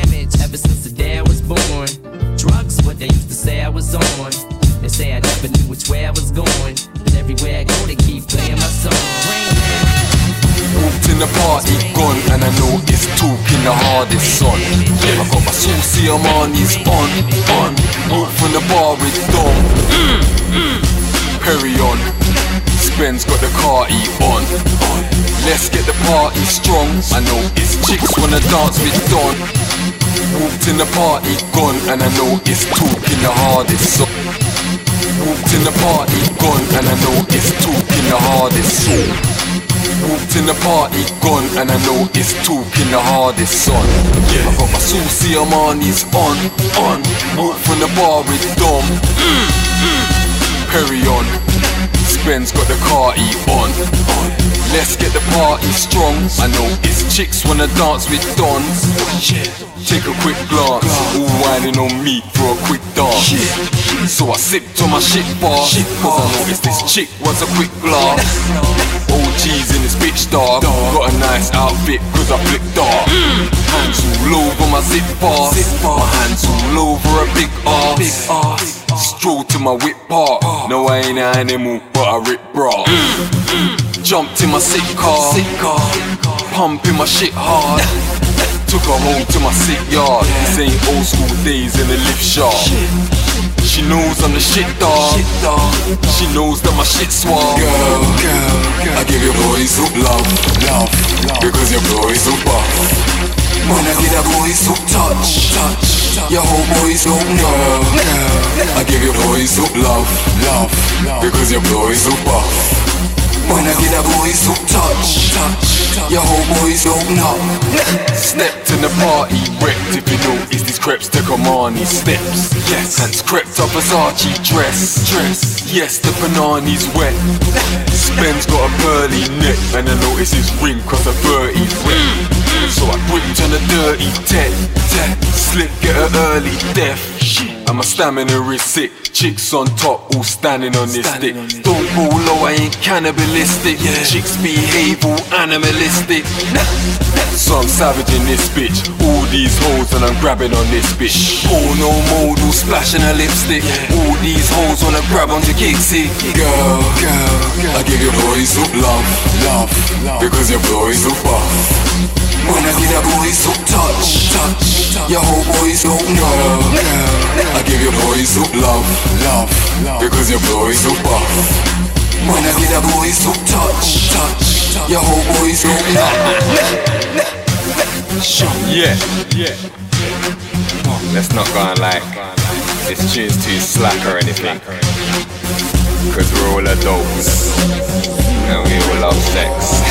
ever since the day I was born. Drugs, what they used to say I was on. They say I never knew which way I was going, but everywhere I go they keep playing my song. Walked in the party, gone, and I know it's talking the hardest son. I got my saucy Armani's on, on. Walk from the bar with Dom, mm, mm. Perry on. Spen's got the car E on, on. Let's get the party strong. I know it's chicks wanna dance with Don. Walked in the party, gone, and I know it's talking the hardest son. Walked in the party, gone, and I know it's talking the hardest son. Walked in the party, gone, and I know it's talking the hardest son. Yeah. I got my saucy Armani's on, on. Walk from the bar with Dom, mm, mm. Perry on. Spen's got the car E on, on. Let's get the party strong. I know it's chicks wanna dance with Dons. Take a quick glance, all whining on me for a quick dance. So I sipped on my shit bar, cause I noticed this chick wants a quick glass. O G's in this bitch dog, got a nice outfit cause I flipped dark. Hands all over my zip bar, my hands all over a big ass. Stroll to my whip park, no I ain't an animal but I rip bra. Jumped in my sick car, pumping my shit hard. Took her home to my sick yard. This ain't old school days in the lift shaft. She knows I'm the shit dog. She knows that my shit suave. Girl, girl, girl, I give your boys up love, love, love, because your boys up buff. When I get a boys up touch, touch, your whole boys up know. I give your boys up love, love, love, because your boys up buff. When I get a boys up touch, touch, your whole boys don't know. Stepped in the party, wrecked if you notice these creps to Armani steps. Yes, hands crept up Versace dress, dress. Yes, the banana's wet. Spen's got a pearly neck, and I notice his ring cost a thirty wet. So I whipped on a dirty tech, tech. Slip, get her early death. And my stamina is sick. Chicks on top, all standing on this stick. Don't go low, I ain't cannibalistic. Chicks behave all animalistic. So I'm savage in this bitch. All these hoes and I'm grabbing on this bitch. Porno mode, all splashing her lipstick. All these hoes wanna grab onto Kixie. Girl, girl, girl, I give your boys up love, love, love, because your boys up buff. When I get a boys up touch, touch, your whole boys don't know. I give your boys up love, love, love, because your boys up buff. When I get a boys up touch, touch, your whole boys don't know. Yeah, yeah. Let's not go on like this tune's too slack or anything, cause we're all adults and we all love sex.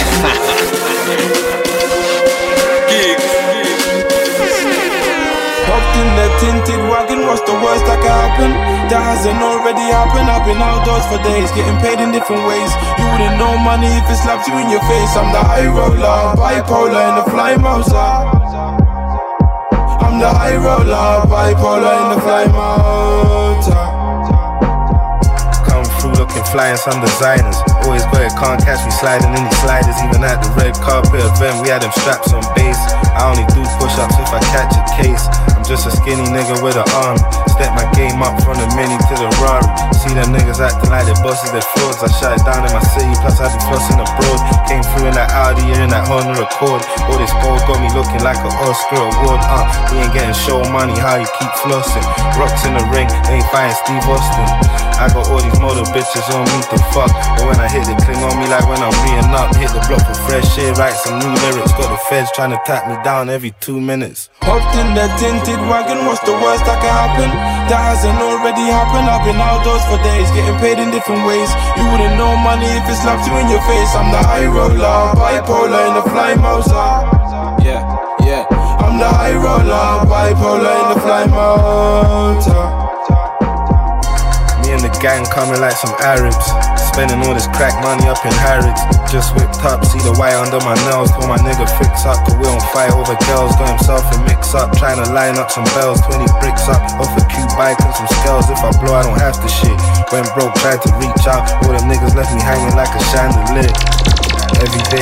Hopped in the tinted wagon, what's the worst that can happen? That hasn't already happened. I've been outdoors for days, getting paid in different ways. You wouldn't know money if it slapped you in your face. I'm the high roller, bipolar in the fly Mauser. I'm the high roller, bipolar in the fly motor. Come through looking fly and some designers. Always got it, can't catch me sliding in these sliders. Even at the red carpet event, we had them straps on base. I only do push-ups if I catch a case. I'm just a skinny nigga with an arm. Step my game up from the Mini to the Rari. See them niggas acting like they bosses, their frauds. I shut it down in my city, plus I be flossing abroad. Came through in that Audi and in that Honda Accord. All this gold got me looking like an Oscar award. Uh, we ain't getting show money, how you keep flossing. Rocks in the ring, ain't fighting Steve Austin. I got all these motor bitches on me to fuck, but when I hit it, cling on me like when I'm reeing up. Hit the block with fresh shit, write some new lyrics. Got the feds trying to tap me down every two minutes. Hopped in the tinted wagon, what's the worst that can happen? That hasn't already happened. I've been outdoors for days, getting paid in different ways. You wouldn't know money if it slapped you in your face. I'm the high roller, bipolar in the fly Mauser. Yeah, yeah. I'm the high roller, bipolar in the fly motor. Me and the gang coming like some Arabs. Spending all this crack money up in Harrods. Just whipped up, see the wire under my nails. Told my nigga fix up, cause we don't fight over girls. Got himself and mix up, trying to line up some bells. Twenty bricks up, off a cute bike and some scales. If I blow, I don't have to shit. Went broke, tried to reach out. All them niggas left me hanging like a chandelier. Every day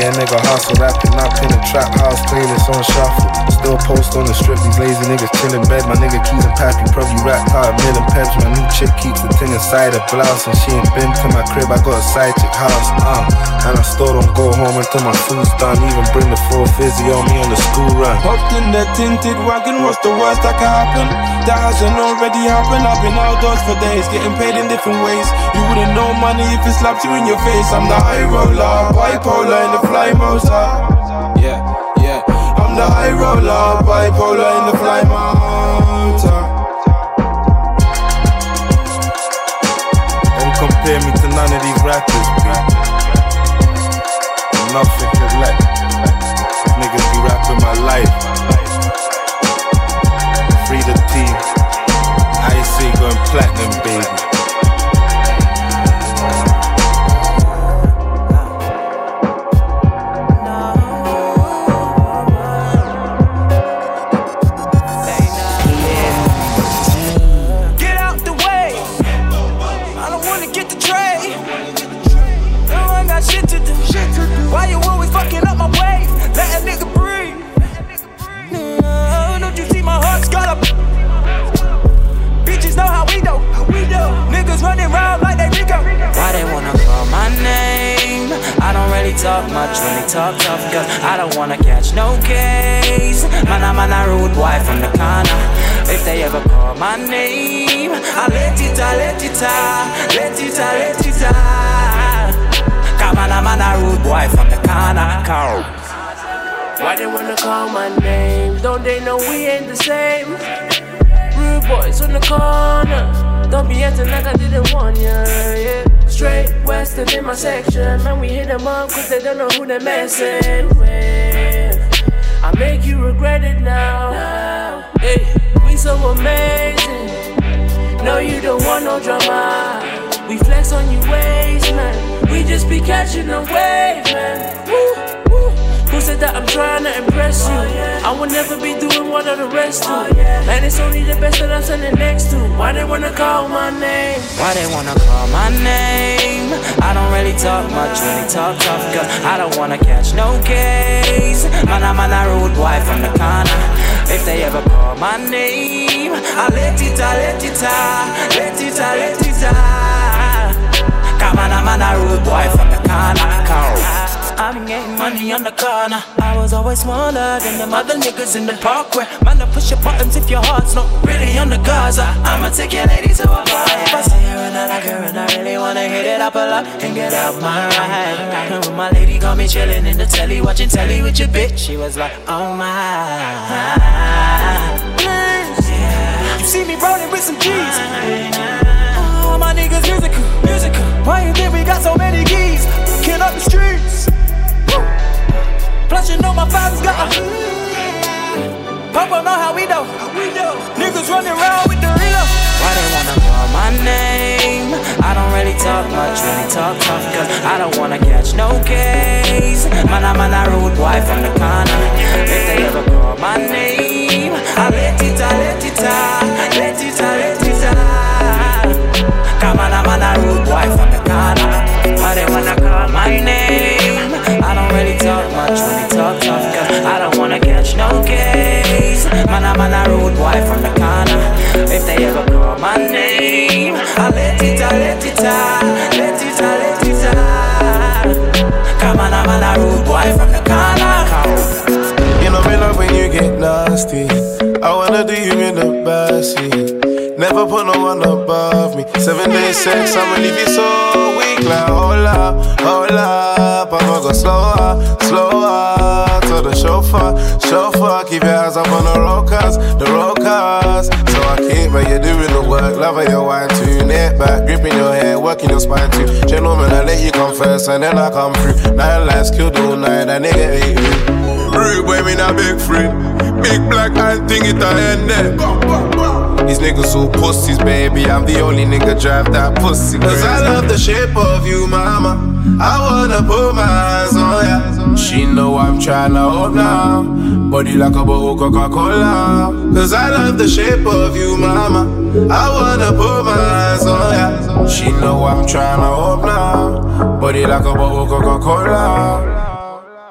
Yeah, nigga hustle, rapping up in the trap house, playlist on shuffle. Still post on the strip, these lazy niggas chill in bed. My nigga Keys and Pappy, probably rap hard, million peps. My new chick keeps the thing inside her blouse, and she ain't been to my crib, I got a side chick house. Uh, and I still don't go home until my food's done. Even bring the full fizzy on me on the school run. Hopped in the tinted wagon, what's the worst that can happen? That hasn't already happened. I've been outdoors for days, getting paid in different ways. You wouldn't know money if it slapped you in your face. I'm the high roller, bipolar in the fly motor. Yeah, yeah. I'm the high roller, bipolar in the fly motor. Don't compare me to none of these rappers, B. Nothing could let niggas be rapping my life. Free the team. I see going platinum, baby. Why you always fucking up my wave? Let a nigga breathe. No, don't you see my heart's got up? Bitches know how we do. We do. Niggas running around like they Rico. Why they wanna call my name? I don't really talk much when they talk tough, cause I don't wanna catch no case. Man, I'm a rude boy from the corner. If they ever call my name, I let it, I let it, I let it, I let it, I. Come on, I'm a rude boy from the corner. Cow. Why they wanna call my name? Don't they know we ain't the same? Rude boys on the corner. Don't be acting like I didn't want ya, yeah. Straight western in my section. Man, we hit them up cause they don't know who they're messing with. I make you regret it now. Hey, we so amazing. No, you don't want no drama. We flex on you ways, man. We just be catching a wave, man. Woo, woo. Who said that I'm trying to impress you? I will never be doing what all the rest do. Man, it's only the best that I'm standing next to. Why they wanna call my name? Why they wanna call my name? I don't really talk much when they talk tough, cause I don't wanna catch no case. Man, I'm a rude boy from the corner. If they ever call my name, I let it, I let it, I let it, I let it, I. Come on, I'm a rude boy from the corner. I've been getting money on the corner. I was always smaller than them other niggas in the parkway. Man, I push your buttons if your heart's not really on the Gaza. I'ma take your lady to a bar. If I see her and I like her and I really wanna hit it up a lot and get out my ride. And when my lady got me chilling in the telly, watching telly with your bitch, she was like, oh my. Yeah. You see me rolling with some G's. Oh, my niggas musical, musical. Why you think we got so many keys? Kill up the streets. Woo. Plus you know my father's got a Papa know how we do. Niggas running around with the Rito. Why they wanna call my name? I don't really talk much when they talk tough, cause I don't wanna catch no case. Man, I'm a rude boy from the corner. If they ever call my name, I let it, I let it, I let it, I let it, I. Come on, I'm a rude boy from the corner. Why they wanna call my name? I don't really talk much when they talk tough, cause I don't wanna catch no case. Man, I'm a rude boy from the corner. If they ever call my name, I let it, I let it, I let it, I let it, I. Come on, I'm a rude boy from the corner. You know me love when you get nasty. I wanna do you in the backseat. Never put no one above me. Seven days sex, I'ma leave you so weak. Like hold up, hold up, I'ma go slower, slower. To the chauffeur, chauffeur, keep your eyes up on the road cars, the road cars. So I keep but you're doing the work, love your wine too. Neck back, gripping your hair, working your spine too. Gentlemen, I let you come first and then I come through. Nine lives killed all night, that nigga ate me. Rude boy, me not big free. Big black man thing it I end there. These niggas all pussies, baby. I'm the only nigga drive that pussy. Cause I love the shape of you, mama. I wanna put my eyes on ya. She know I'm tryna hold now. Body like a bottle of Coca-Cola. Cause I love the shape of you, mama. I wanna put my eyes on ya. She know I'm tryna hold now. Body like a bottle of Coca-Cola.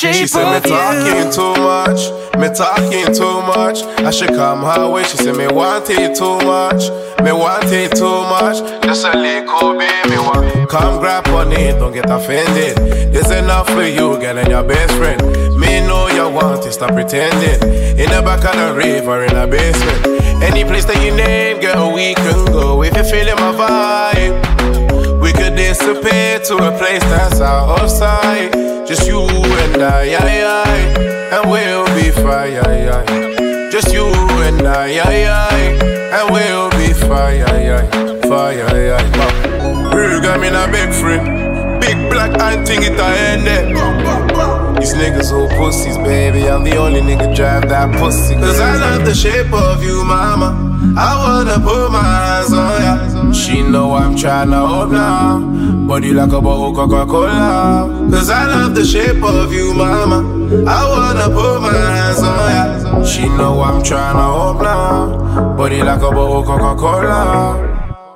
shape She said me of you. talking too much, me talking too much. I should come her way. She said me want it too much, me want it too much. Just a little baby one. Come grab on it, don't get offended. This enough for you, girl, and your best friend. Me know you want it, stop pretending. In the back of the river, in the basement. Any place that you name, girl, we can go. If you're feeling my vibe, we could dissipate to a place that's out of sight. Just you and I, I, I, and we'll be fine. I, I. Just you and I, I, I, and we'll be fine. I, I. Fire, I, I. Real got me a big friend, big black eye thing it I end it. These niggas all pussies, baby. I'm the only nigga drive that pussy. Cause I love the shape of you, mama. I wanna put my hands on ya. She know I'm tryna hold now. Body like a bottle Coca-Cola. Cause I love the shape of you, mama. I wanna put my hands on ya. She know I'm tryna hold now. Body like a bottle Coca-Cola.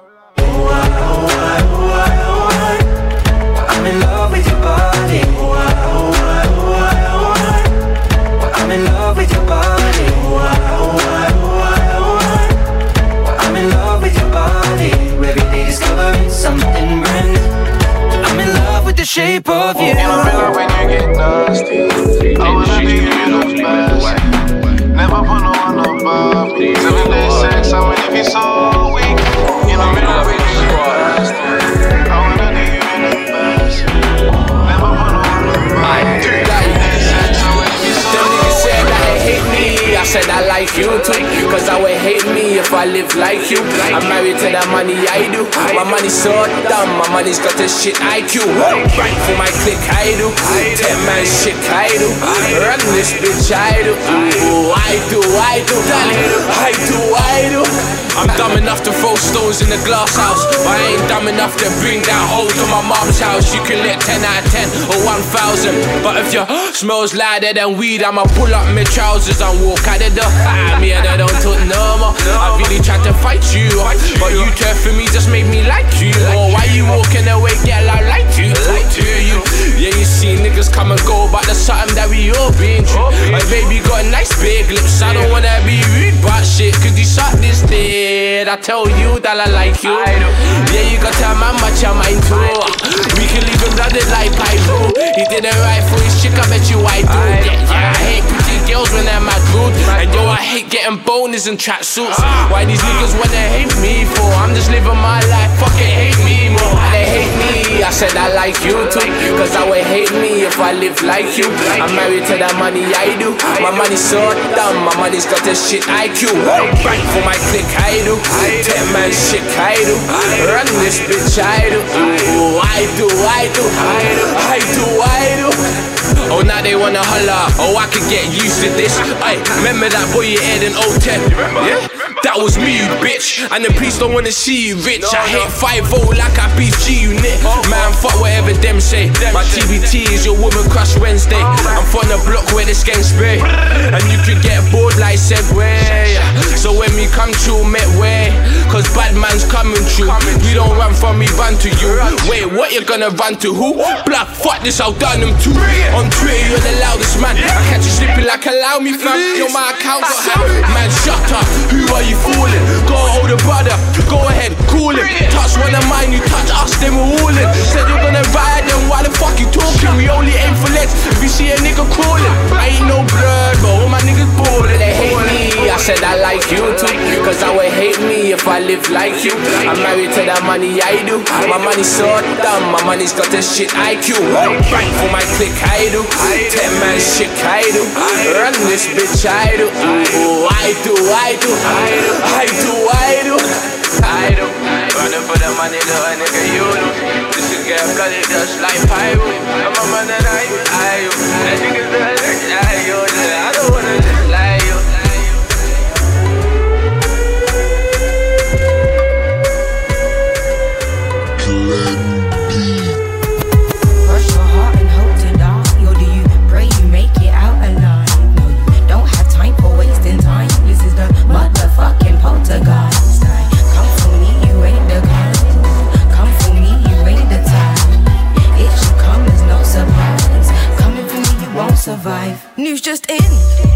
I'm in love with your body. I'm in love with your body. I'm in love with your body. Every day discovering something brand new. I'm in love with the shape of you. And I'm in love when you get nasty. I wanna be you look best. Never put no one above me. Seven days sex, I wanna be so weak. And I'm in love when you get nasty. I wanna be you look best. Never put no one above me. Seven days sex, I wanna be so weak. Them niggas said that they hate me, I said I like you too. Cause I would hate me if I live like you. I'm married to that money I do. My money's so dumb, my money's got this shit I Q. Right for my click I do. Ten man shit I do. Run this bitch I do. Ooh, I do, I do. I do, I do. I'm dumb enough to throw stones in the glass house, but I ain't dumb enough to bring that hoe to my mom's house. You can let ten out of ten or one thousand, but if your smells lighter than weed, I'ma pull up my trousers and walk out the door. Ah, me and I don't talk no more. I really tried to fight you, but you turn for me just made me like you. Or why you walking away, girl, I like you, talk to you. Yeah, you see niggas come and go, but there's something that we all been through. My baby got nice big lips, I don't wanna be rude, but shit, could you suck this dick? I tell you that I like you. Yeah, you got tell my much I mind too. We can leave him blooded like Pyro. He did it right for his chick, I bet you I do. Yeah, yeah, I hate pretty girls when they're mad rude. And yo, I hate getting boners and tracksuits. Why these niggas wanna hate me for? I'm just living my life, fucking hate me more. They hate me, I said I like you too. Cause I would hate me if I live like you. I'm married to that money I do. My money's so dumb, my money's got this shit I Q. Right for my click I do. Ten man shit I do. Run this bitch I do. Ooh, I do, I do. I do, I do. Oh, now they wanna holla. Oh, I could get used to this. Ay, remember that boy you had in oh ten? Yeah? That was me, you bitch. And the police don't wanna see you rich. I hate five oh like I beat G unit. Man, fuck whatever them say. My T B T is your woman crush Wednesday. I'm from the block where this gang spray. And you could get bored like Segway. So when we come true, met way. Cause bad man's coming true. We don't run from me, run to you. Wait, what you gonna run to who? Black, fuck this, I'll done them too. On Twitter, you're the loudest man. I catch you slipping like allow me, fam. Yo, my account got hacked. Man, shut up. Who are you fooling? Go hold a brother. Go ahead, cool him. Touch one of mine, you touch us, then we're all in. Said you're gonna ride, then why the fuck you talking? We only aim for legs. If you see a nigga crawling, I ain't no blood, but all my niggas ballin'. They hate me, I said I like you too. Cause I would hate me if I live like you. I'm married to that money I do. My money's so dumb, my money's got this shit I Q. Right for my click I do. Ten man shit I do. Run this bitch I do. Ooh, I do, I do. I do, I do. I do. Running for the money, little nigga, you know. This is get bloody just like Pyro. I'm a man and I, I, you. That nigga's the I, you. I don't wanna just lie, you. Cross your heart and hope to die, or do you pray you make it out alive? No, you don't have time for wasting time. This is the motherfucking poltergeist. Come for me, you ain't the kind. Come for me, you ain't the type. It should come as no surprise. Coming from survive. News just in.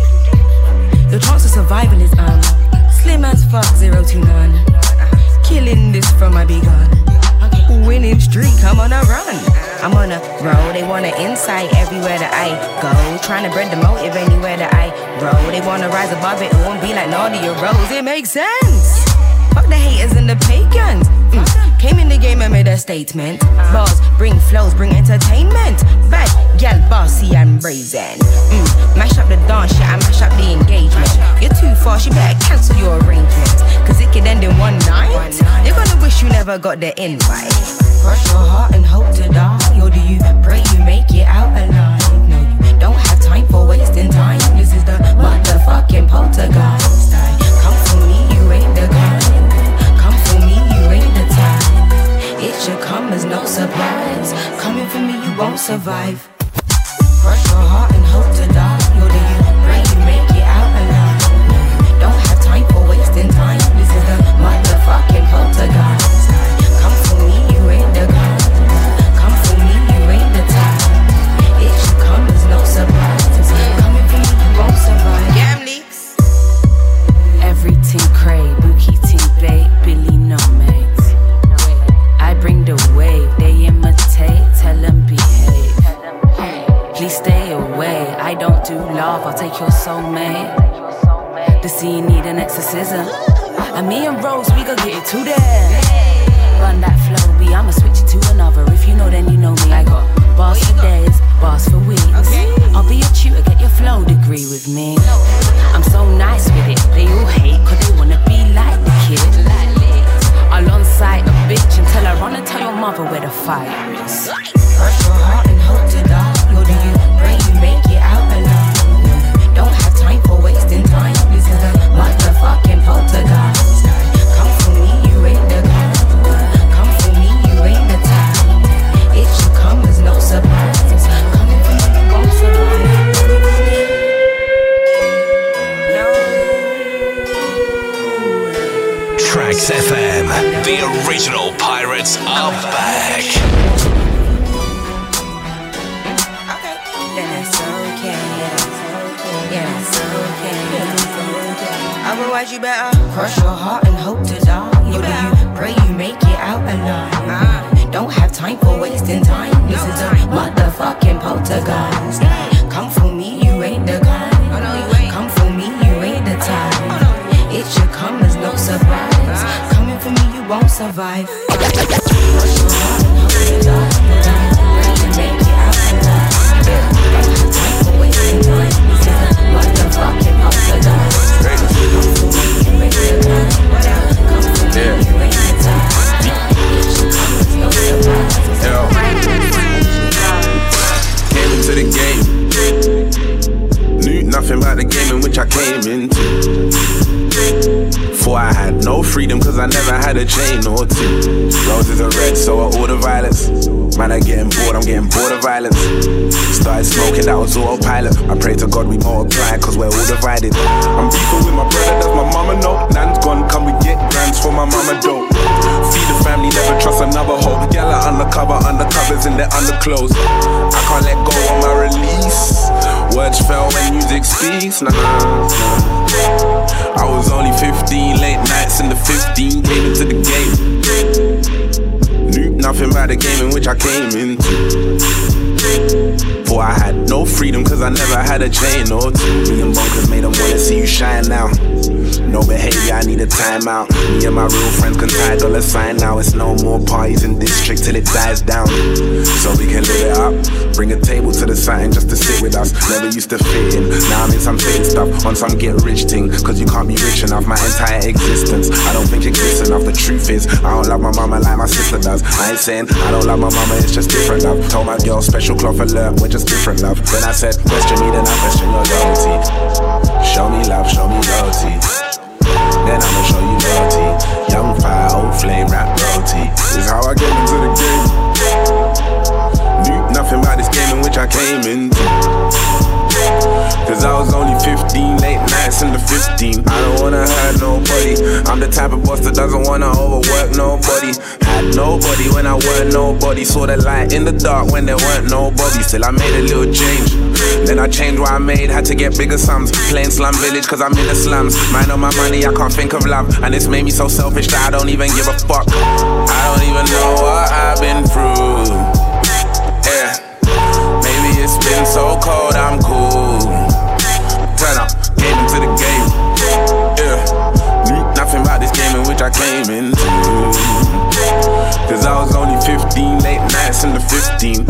Your chance of survival is um slim as fuck, zero to none. Killing this from my big gun. Winning streak, I'm on a run. I'm on a roll, they want an insight everywhere that I go. Trying to bred the motive anywhere that I roll. They wanna rise above it, it won't be like Nadia Rose. It makes sense. Fuck the haters and the pagans. Mm. Came in the game and made a statement. Bars bring flows, bring entertainment. Bad gal, bossy and brazen. Mm. Mash up the dance shit, I mash up the engagement. You're too fast, you better cancel your arrangement. Cause it could end in one night. You're gonna wish you never got the invite. Crush your heart and hope to die. Or do you pray you make it out alive? No, you don't have time for wasting time. This is the motherfucking poltergeist. Come for me, you ain't the kind. Come for me, you ain't the type. It should come as no surprise. Coming for me, you won't survive. Crush your heart and hope to die. Or do you pray you make it out alive? Don't have time for wasting time. This is the motherfucking poltergeist. Come for me, you ain't the kind. Come for me, you ain't the type. It should come as no surprise. Coming for me, you won't survive. Gam leaks. Everything cray, Bookie team play, Billy no mates. I bring the wave, they imitate, tell them behave. Please stay away, I don't do love, I'll take your soulmate. The scene need an exorcism. And me and Rose, we gon' get it to there. Run that flow, B, I'ma switch it to another. If you know, then you know me. I got bars for days, bars for weeks. I'll be a tutor, get your flow degree with me. I'm so nice with it, they all hate, cause they wanna be like the kid. I'll on sight a bitch until I run and tell your mother where the fire is. Crush your heart and hope to die. Or do you pray you make it out alive? Don't have time for wasting time. This is the motherfucking poltergeist. Come for me, you ain't the kind. Come for me, you ain't the type. It should come as no surprise. Coming for me, you won't survive. Tracks F M, the original pirates are back. Then it's okay, yeah, it's okay. Otherwise you better crush your heart and hope to die. Or do you pray you make it out alive? Don't have time for wasting time. This is a motherfucking poltergeist. Come for me, you ain't the kind. Come for me, you ain't the type. It should come as no surprise. Coming for me, you won't survive. Crush your heart and hope to die. Pray you make it out alive. Don't have time for wasting time. This is a motherfucking poltergeist. Come for me, you ain't the kind. Come for me, you ain't the type. It should come as no surprise. Came into the game, knew nothing about the game in which I came into. For I had no freedom cause I never had a chain or two. Roses are red, so are all the violets. Man, I'm getting bored, I'm getting bored of violence. Started smoking, that was autopilot. I pray to God we multiply cause we're all divided. I'm beefing with my brother, does my mama know? Nan's gone, come we get grands for my mama dope. Feed the family, never trust another hoe. Gyal are undercover, undercovers in their underclothes. I can't let go on my release. Words fell when music speaks. Nah, nah. I was only fifteen, late nights in the fifteen, came into the game. Knew nothing about the game in which I came into. For I had no freedom cause I never had a chain or two. Me and bunkers made them wanna see you shine now. No behavior, I need a timeout. Me and my real friends can tie dollar sign now. It's no more parties in district till it dies down. So we can live it up. Bring a table to the sign just to sit with us. Never used to fit in. Now I'm in some fitting stuff on some get rich thing. Cause you can't be rich enough my entire existence. I don't think it exists enough. The truth is, I don't love my mama like my sister does. I ain't saying I don't love my mama, it's just different love. Told my girl special cloth alert, we're just different love. Then I said, question me, then I question your loyalty. Show me love, show me loyalty. Then I'ma show you loyalty. Young fire, old flame, rap royalty. This is how I came into the game. Knew nothing about this game in which I came into. Cause I was only fifteen, late nights in the fifteen. I don't wanna hurt nobody. I'm the type of boss that doesn't wanna overwork nobody. Had nobody when I weren't nobody. Saw the light in the dark when there weren't nobody. Still I made a little change. Then I changed what I made, had to get bigger sums. Playing Slum Village cause I'm in the slums. Mind on my money, I can't think of love. And it's made me so selfish that I don't even give a fuck. I don't even know what I've been through. Yeah, maybe it's been so cold, I'm cool. Turn up, came into the game. Yeah, knew nothing about this game in which I came into. Cause I was only fifteen, late nights in the fifteen.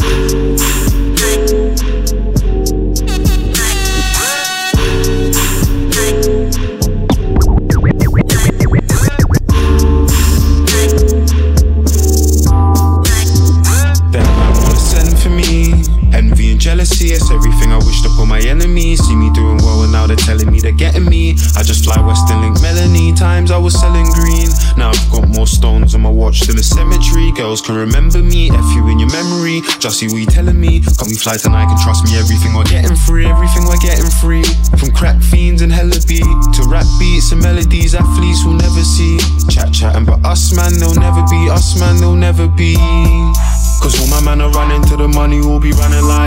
Jealousy, it's everything I wished upon my enemies. See me doing well and now they're telling me they're getting me. I just fly Western Link Melanie. Times I was selling green. Now I've got more stones on my watch than a cemetery. Girls can remember me, F you in your memory. Just see what you telling me. Got me fly tonight, can trust me. Everything we're getting free, everything we're getting free. From crack fiends and hella beat to rap beats and melodies athletes will never see. Chat chatting but us man, they'll never be. Us man, they'll never be. Cause all my man are running to the money, will be running like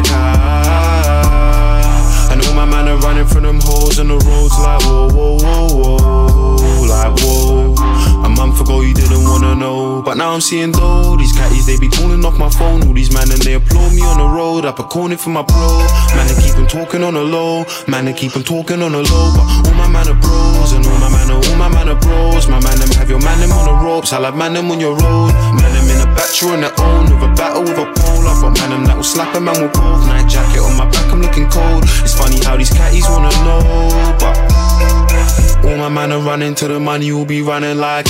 ah. And all my man are running from them holes on the roads like whoa, whoa, whoa, whoa. Like whoa. A month ago you didn't wanna know, but now I'm seeing though. These catties, they be calling off my phone. All these man and they applaud me on the road. Up a corner for my bro. Man, they keep on talking on the low. Man, they keep on talking on the low. But all my man are bros. And all my man are, all my man are bros. My man them have your man them on the ropes. I'll have man them on your road. Man them in a battery on their own. With a battle with a pole. I've got man them that will slap a man with both. Night jacket on my back, I'm looking cold. It's funny how these catties wanna know, but all my man are running to the money, will be running like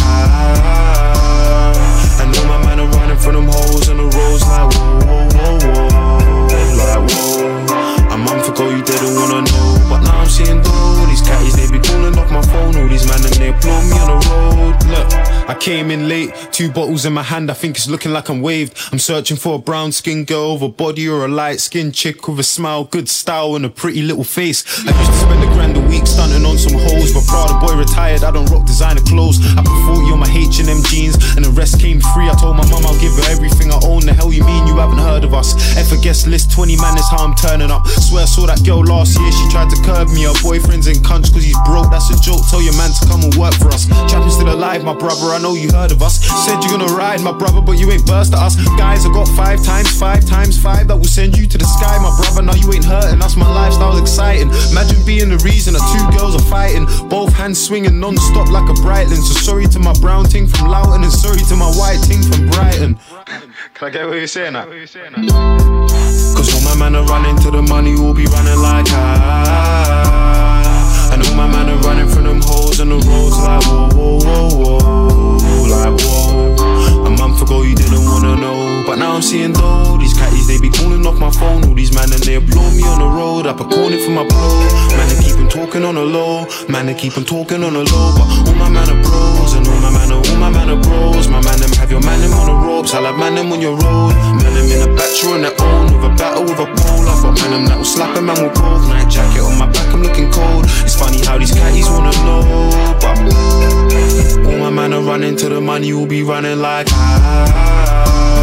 ah. And all my man are running from them holes on the roads like whoa, whoa, whoa, whoa. Like whoa. A month ago you didn't wanna know, but now I'm seeing though. These catties, they be calling off my phone. All these man and they applaud me on the road. Look, I came in late, two bottles in my hand, I think it's looking like I'm waved. I'm searching for a brown skinned girl with a body or a light skinned chick with a smile, good style and a pretty little face. I used to spend a grand a week stunting on some hoes, but proud the boy retired, I don't rock designer clothes. I put forty on my H and M jeans and the rest came free. I told my mum I'll give her everything I own. The hell you mean you haven't heard of us? F a guest list, twenty man is how I'm turning up. Swear I saw that girl last year, she tried to curb me. Her boyfriend's in cunts cause he's broke, that's a joke. Tell your man to come and work for us. Trapping still alive, my brother, I know you heard of us. Said you're gonna ride, my brother, but you ain't burst at us. Guys, I got five times five times five that will send you to the sky, my brother. Now you ain't hurting us, my lifestyle's exciting. Imagine being the reason that two girls are fighting, both hands swinging non-stop like a Breitling. So sorry to my brown ting from Loughton and sorry to my white ting from Brighton. Can I get what you're saying that? Cause all my man are running to the money, will be running like ah. And all my man are running from them holes on the roads like whoa, whoa, whoa, whoa. Like whoa. A month ago you didn't wanna know, but now I'm seeing though. These catties, they be calling off my phone. All these man and they applaud me on the road. Up a corner for my bro. Man, they keep on talking on the low. Man, they keep on talking on the low. But all my man are bros. And all my man are, all my man are bros. My man them have your man them on the ropes. I'll have man them on your road. Man them in a battery on their own. With a battle with a pole. I've got man them that will slap a man with both. Night jacket on my back, I'm looking cold. It's funny how these catties wanna know, but all my man are running to the money, will be running like ah.